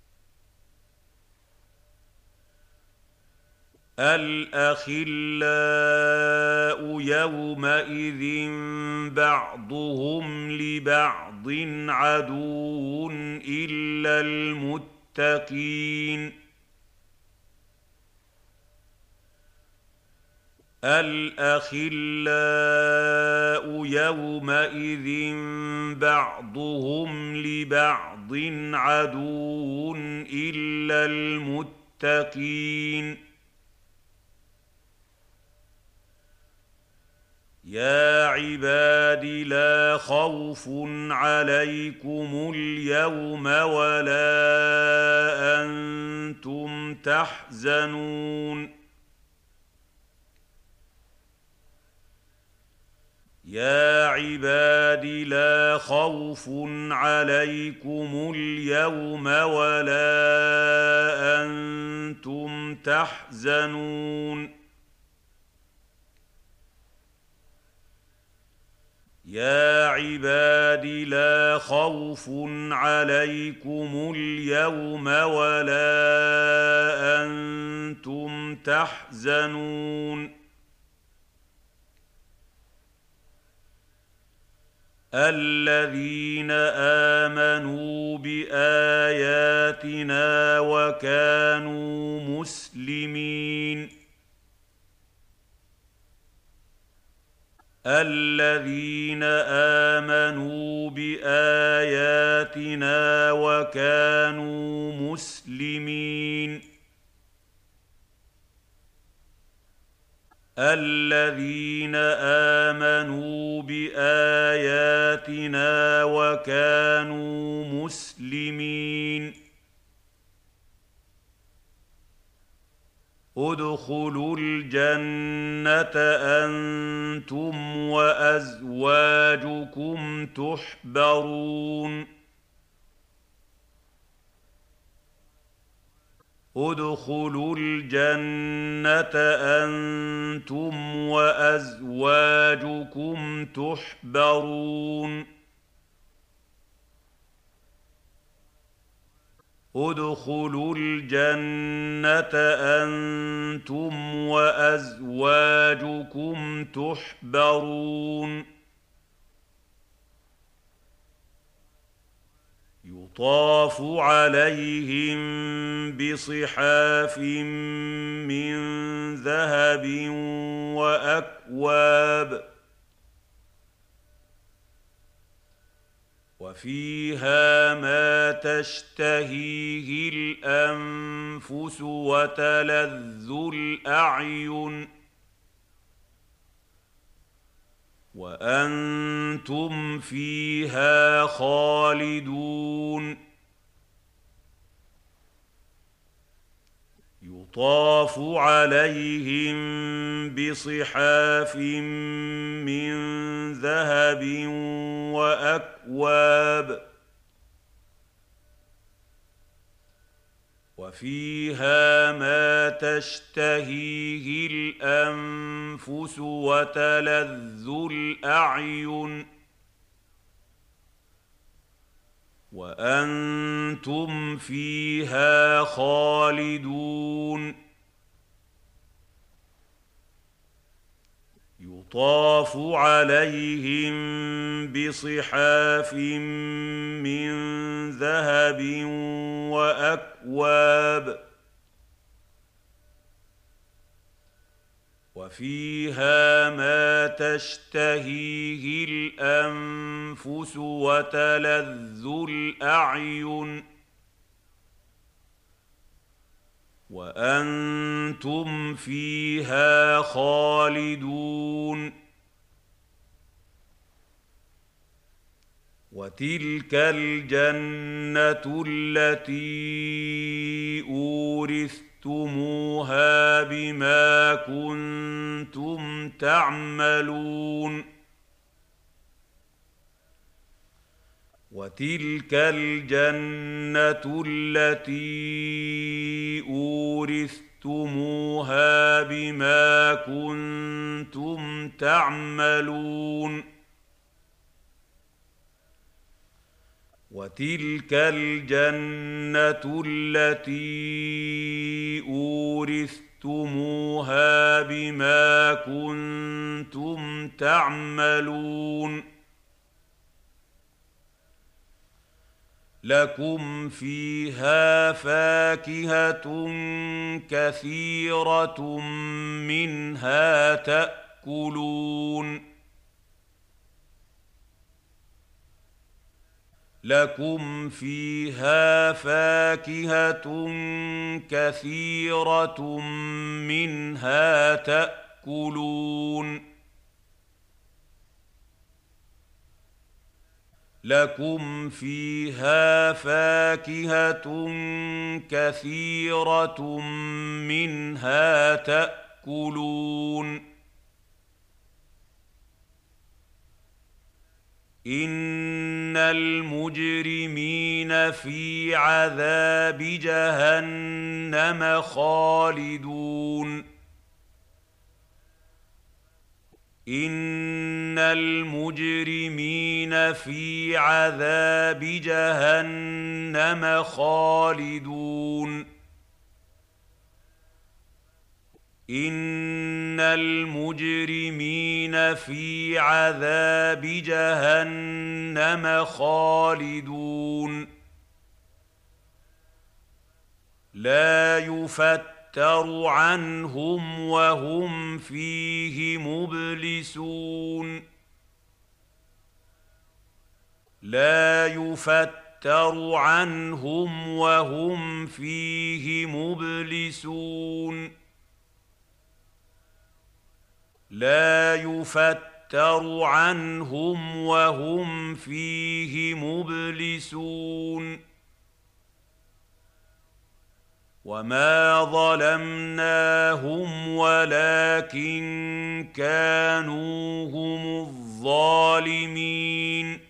الأخلاء يومئذ بعضهم لبعض عدو إلا المتقين الأخلاء يومئذ بعضهم لبعض عدو إلا المتقين يا عباد لا خوف عليكم اليوم ولا أنتم تحزنون يا عباد لا خوف عليكم اليوم ولا أنتم تحزنون يا عباد لا خوف عليكم اليوم ولا أنتم تحزنون الذين آمنوا بآياتنا وكانوا مسلمين الذين آمنوا بآياتنا وكانوا مسلمين الذين آمنوا بآياتنا وكانوا مسلمين ادخلوا الجنة أنتم وأزواجكم تحبرون ادخلوا الجنة أنتم وأزواجكم تحبرون ادخلوا الجنة أنتم وأزواجكم تحبرون يطاف عليهم بصحاف من ذهب وأكواب وفيها ما تشتهيه الأنفس وتلذ الأعين وأنتم فيها خالدون يطاف عليهم بصحاف من ذهب وأكواب وفيها ما تشتهيه الأنفس وتلذ الأعين وأنتم فيها خالدون يطاف عليهم بصحاف من ذهب وأكواب وفيها ما تشتهيه الأنفس وتلذ الأعين وأنتم فيها خالدون وتلك الجنة التي أورثتموها بما كنتم تعملون وتلك الجنة التي أورثتموها بما كنتم تعملون وتلك الجنة التي أورثتموها بما كنتم تعملون لكم فيها فاكهة كثيرة منها تأكلون لكم فيها فاكهة كثيرة منها تأكلون لكم فيها فاكهة كثيرة منها تأكلون إن المجرمين في عذاب جهنم خالدون إن المجرمين في عذاب جهنم خالدون إن المجرمين في عذاب جهنم خالدون لا يفتر عنهم وهم فيه مبلسون لا يفتر عنهم وهم فيه مبلسون لا يفتر عنهم وهم فيه مبلسون وما ظلمناهم ولكن كانوا هم الظالمين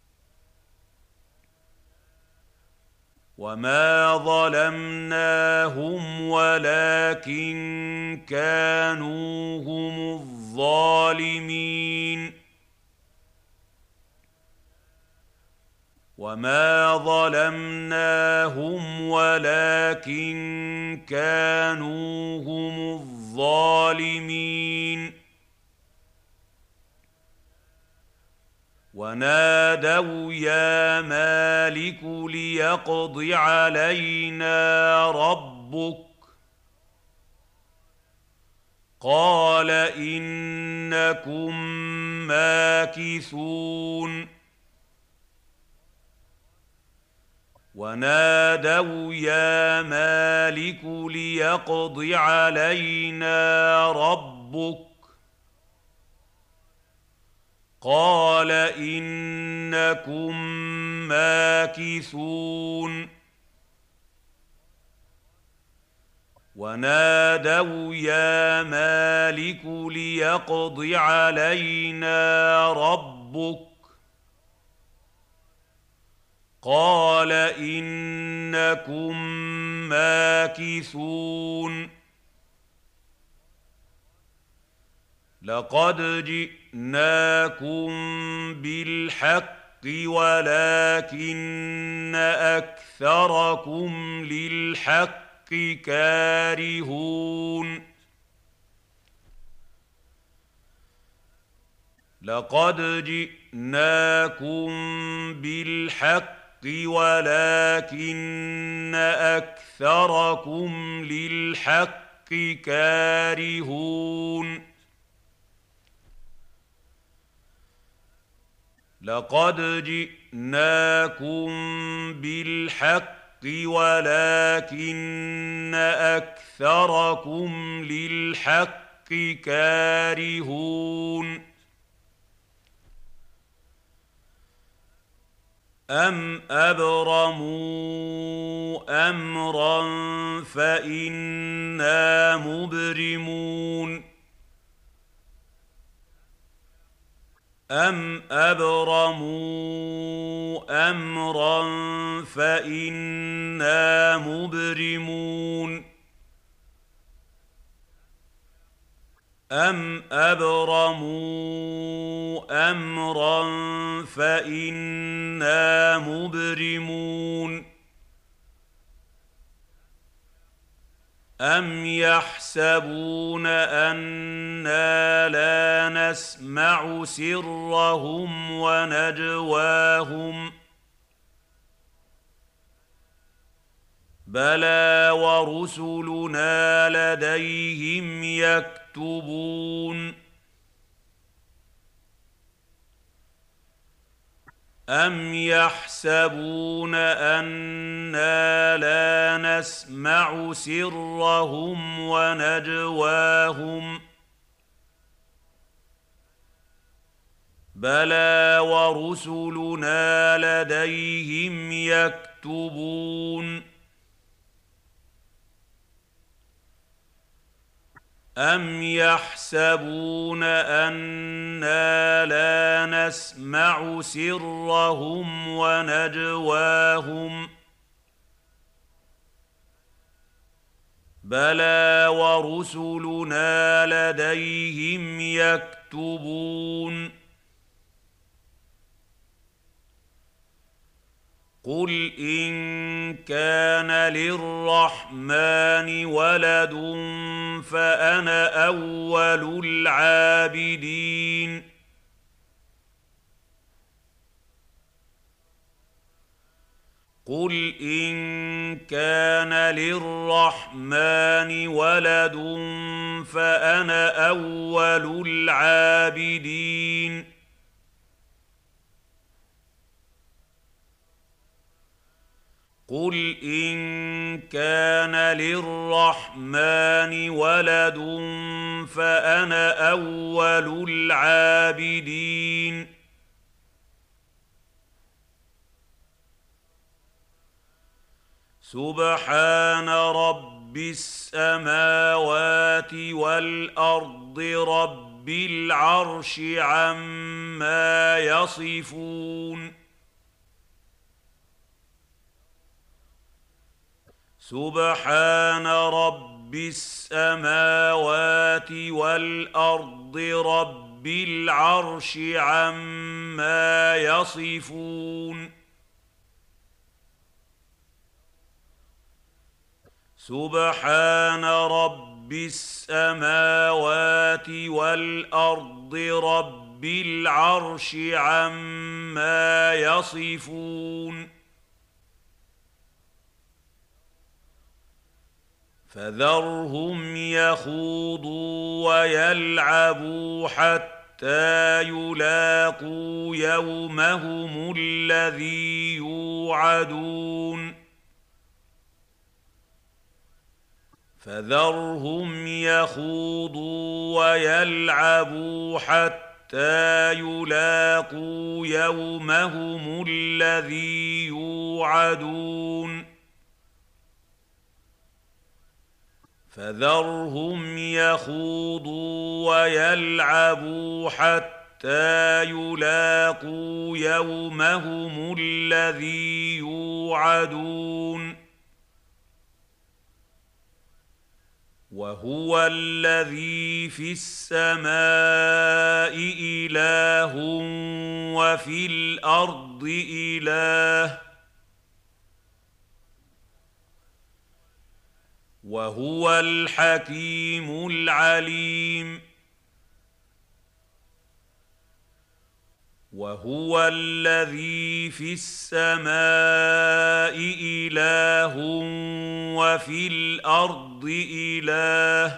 وما ظلمناهم ولكن كانوا هم الظالمين وما ظلمناهم ولكن كانوا هم الظالمين ونادوا يا مالك ليقض علينا ربك قال إنكم ماكثون ونادوا يا مالك ليقض علينا ربك قال إنكم ماكثون ونادوا يا مالك ليقض علينا ربك قال إنكم ماكثون لقد جئناكم بالحق ولكن أكثركم للحق كارهون لقد جئناكم بالحق ولكن أكثركم للحق كارهون لقد جئناكم بالحق ولكن أكثركم للحق كارهون أم أبرموا أمرا فإنا مبرمون أم أبرموا أمرا فإنا مبرمون أم أبرموا أمرا فإنا مبرمون أم يحسبون أنا لا نسمع سرهم ونجواهم بلى ورسلنا لديهم يكتبون أَمْ يَحْسَبُونَ أَنَّا لَا نَسْمَعُ سِرَّهُمْ وَنَجْوَاهُمْ بَلَىٰ وَرُسُلُنَا لَدَيْهِمْ يَكْتُبُونَ أَمْ يَحْسَبُونَ أَنَّا لَا نَسْمَعُ سِرَّهُمْ وَنَجْوَاهُمْ بَلَىٰ وَرُسُلُنَا لَدَيْهِمْ يَكْتُبُونَ قُلْ إِن كَانَ لِلرَّحْمَٰنِ وَلَدٌ فَأَنَا أَوَّلُ الْعَابِدِينَ قُلْ إِن كَانَ لِلرَّحْمَٰنِ وَلَدٌ فَأَنَا أَوَّلُ الْعَابِدِينَ قُلْ إِن كَانَ لِلرَّحْمَٰنِ وَلَدٌ فَأَنَا أَوَّلُ الْعَابِدِينَ سُبْحَانَ رَبِّ السَّمَاوَاتِ وَالْأَرْضِ رَبِّ الْعَرْشِ عَمَّا يَصِفُونَ سُبْحَانَ رَبِّ السَّمَاوَاتِ وَالْأَرْضِ رَبِّ الْعَرْشِ عَمَّا يَصِفُونَ سُبْحَانَ رَبِّ السَّمَاوَاتِ وَالْأَرْضِ رَبِّ الْعَرْشِ عَمَّا يَصِفُونَ فَذَرْهُمْ يَخُوضُوا وَيَلْعَبُوا حَتَّىٰ يُلَاقُوا يَوْمَهُمُ الَّذِي يُوعَدُونَ فَذَرْهُمْ يَخُوضُوا وَيَلْعَبُوا حَتَّىٰ يُلَاقُوا يَوْمَهُمُ الَّذِي يُوعَدُونَ فَذَرْهُمْ يَخُوضُوا وَيَلْعَبُوا حَتَّىٰ يُلَاقُوا يَوْمَهُمُ الَّذِي يُوعَدُونَ وَهُوَ الَّذِي فِي السَّمَاءِ إِلَٰهٌ وَفِي الْأَرْضِ إِلَٰهٌ وَهُوَ الْحَكِيمُ الْعَلِيمُ وَهُوَ الَّذِي فِي السَّمَاءِ إِلَٰهٌ وَفِي الْأَرْضِ إِلَٰهٌ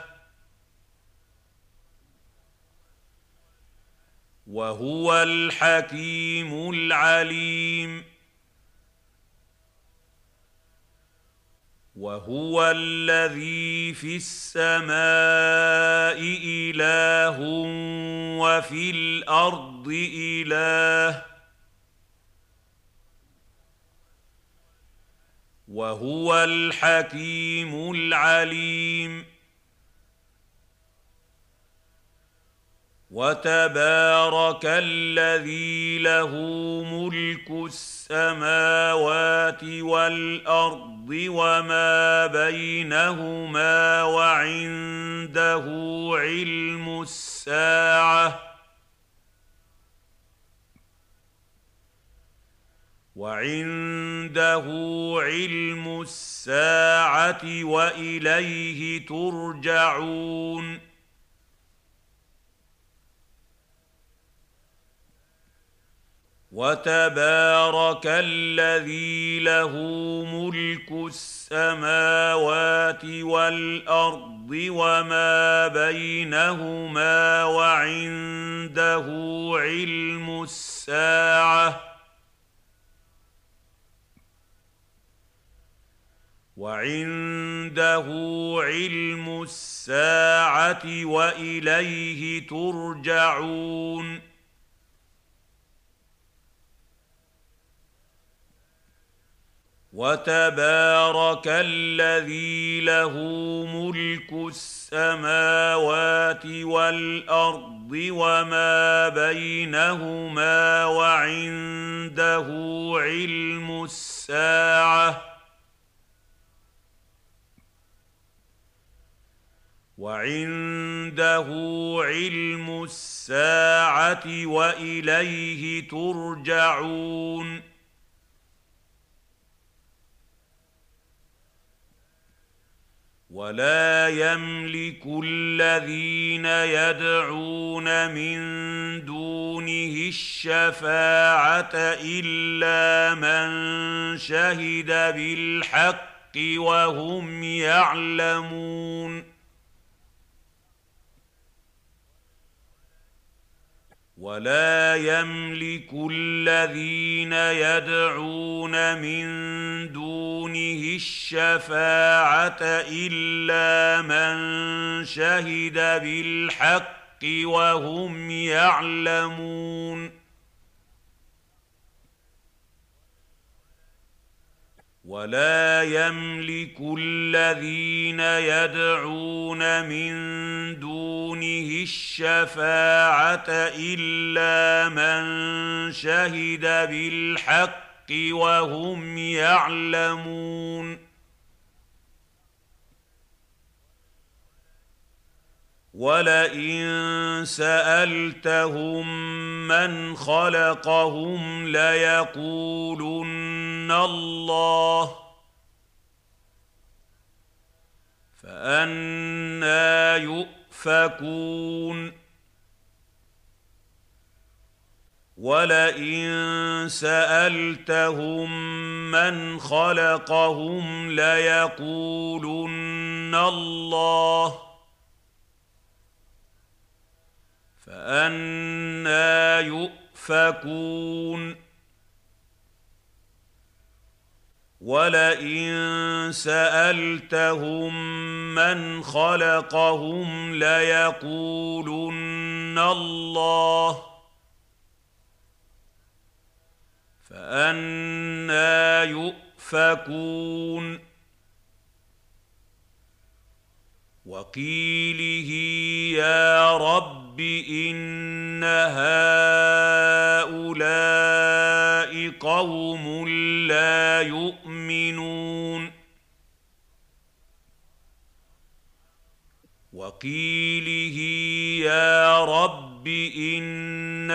وَهُوَ الْحَكِيمُ الْعَلِيمُ وَهُوَ الَّذِي فِي السَّمَاءِ إِلَٰهٌ وَفِي الْأَرْضِ إِلَٰهٌ وَهُوَ الْحَكِيمُ الْعَلِيمُ وَتَبَارَكَ الَّذِي لَهُ مُلْكُ السَّمَاوَاتِ وَالْأَرْضِ وَمَا بَيْنَهُمَا وعنده علم الساعة وإليه ترجعون وتبارك الذي له ملك السماوات والأرض وما بينهما وعنده علم الساعة وعنده علم الساعة وإليه ترجعون وتبارك الذي له ملك السماوات والأرض وما بينهما وعنده علم الساعة وإليه ترجعون ولا يملك الذين يدعون من دونه الشفاعة إلا من شهد بالحق وهم يعلمون ولا يملك الذين يدعون من دونه الشفاعة إلا من شهد بالحق وهم يعلمون ولا يملك الذين يدعون من دونه الشفاعة إلا من شهد بالحق وهم يعلمون ولئن سألتهم من خلقهم ليقولن الله فأنى يؤفكون ولئن سألتهم من خلقهم ليقولن الله فأنى يؤفكون ولئن سألتهم من خلقهم ليقولن الله فأنى يؤفكون وقيله يا رب إن هؤلاء قوم لا يؤمنون وقيله يا رب إن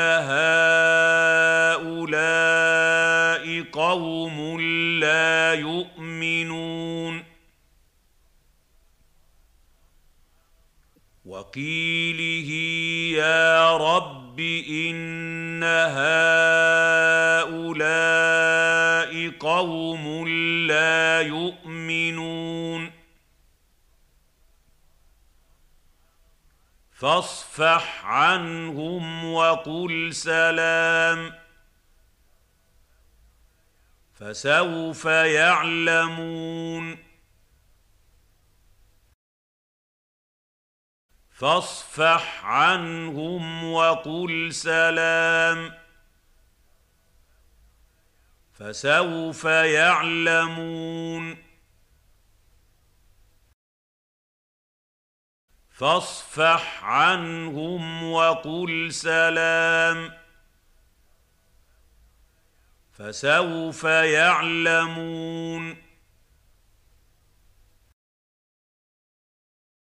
هؤلاء قوم لا يؤمنون وقيله يا رب إن هؤلاء قوم لا يؤمنون فاصفح عنهم وقل سلام فسوف يعلمون فاصفح عنهم وقل سلام فسوف يعلمون فاصفح عنهم وقل سلام فسوف يعلمون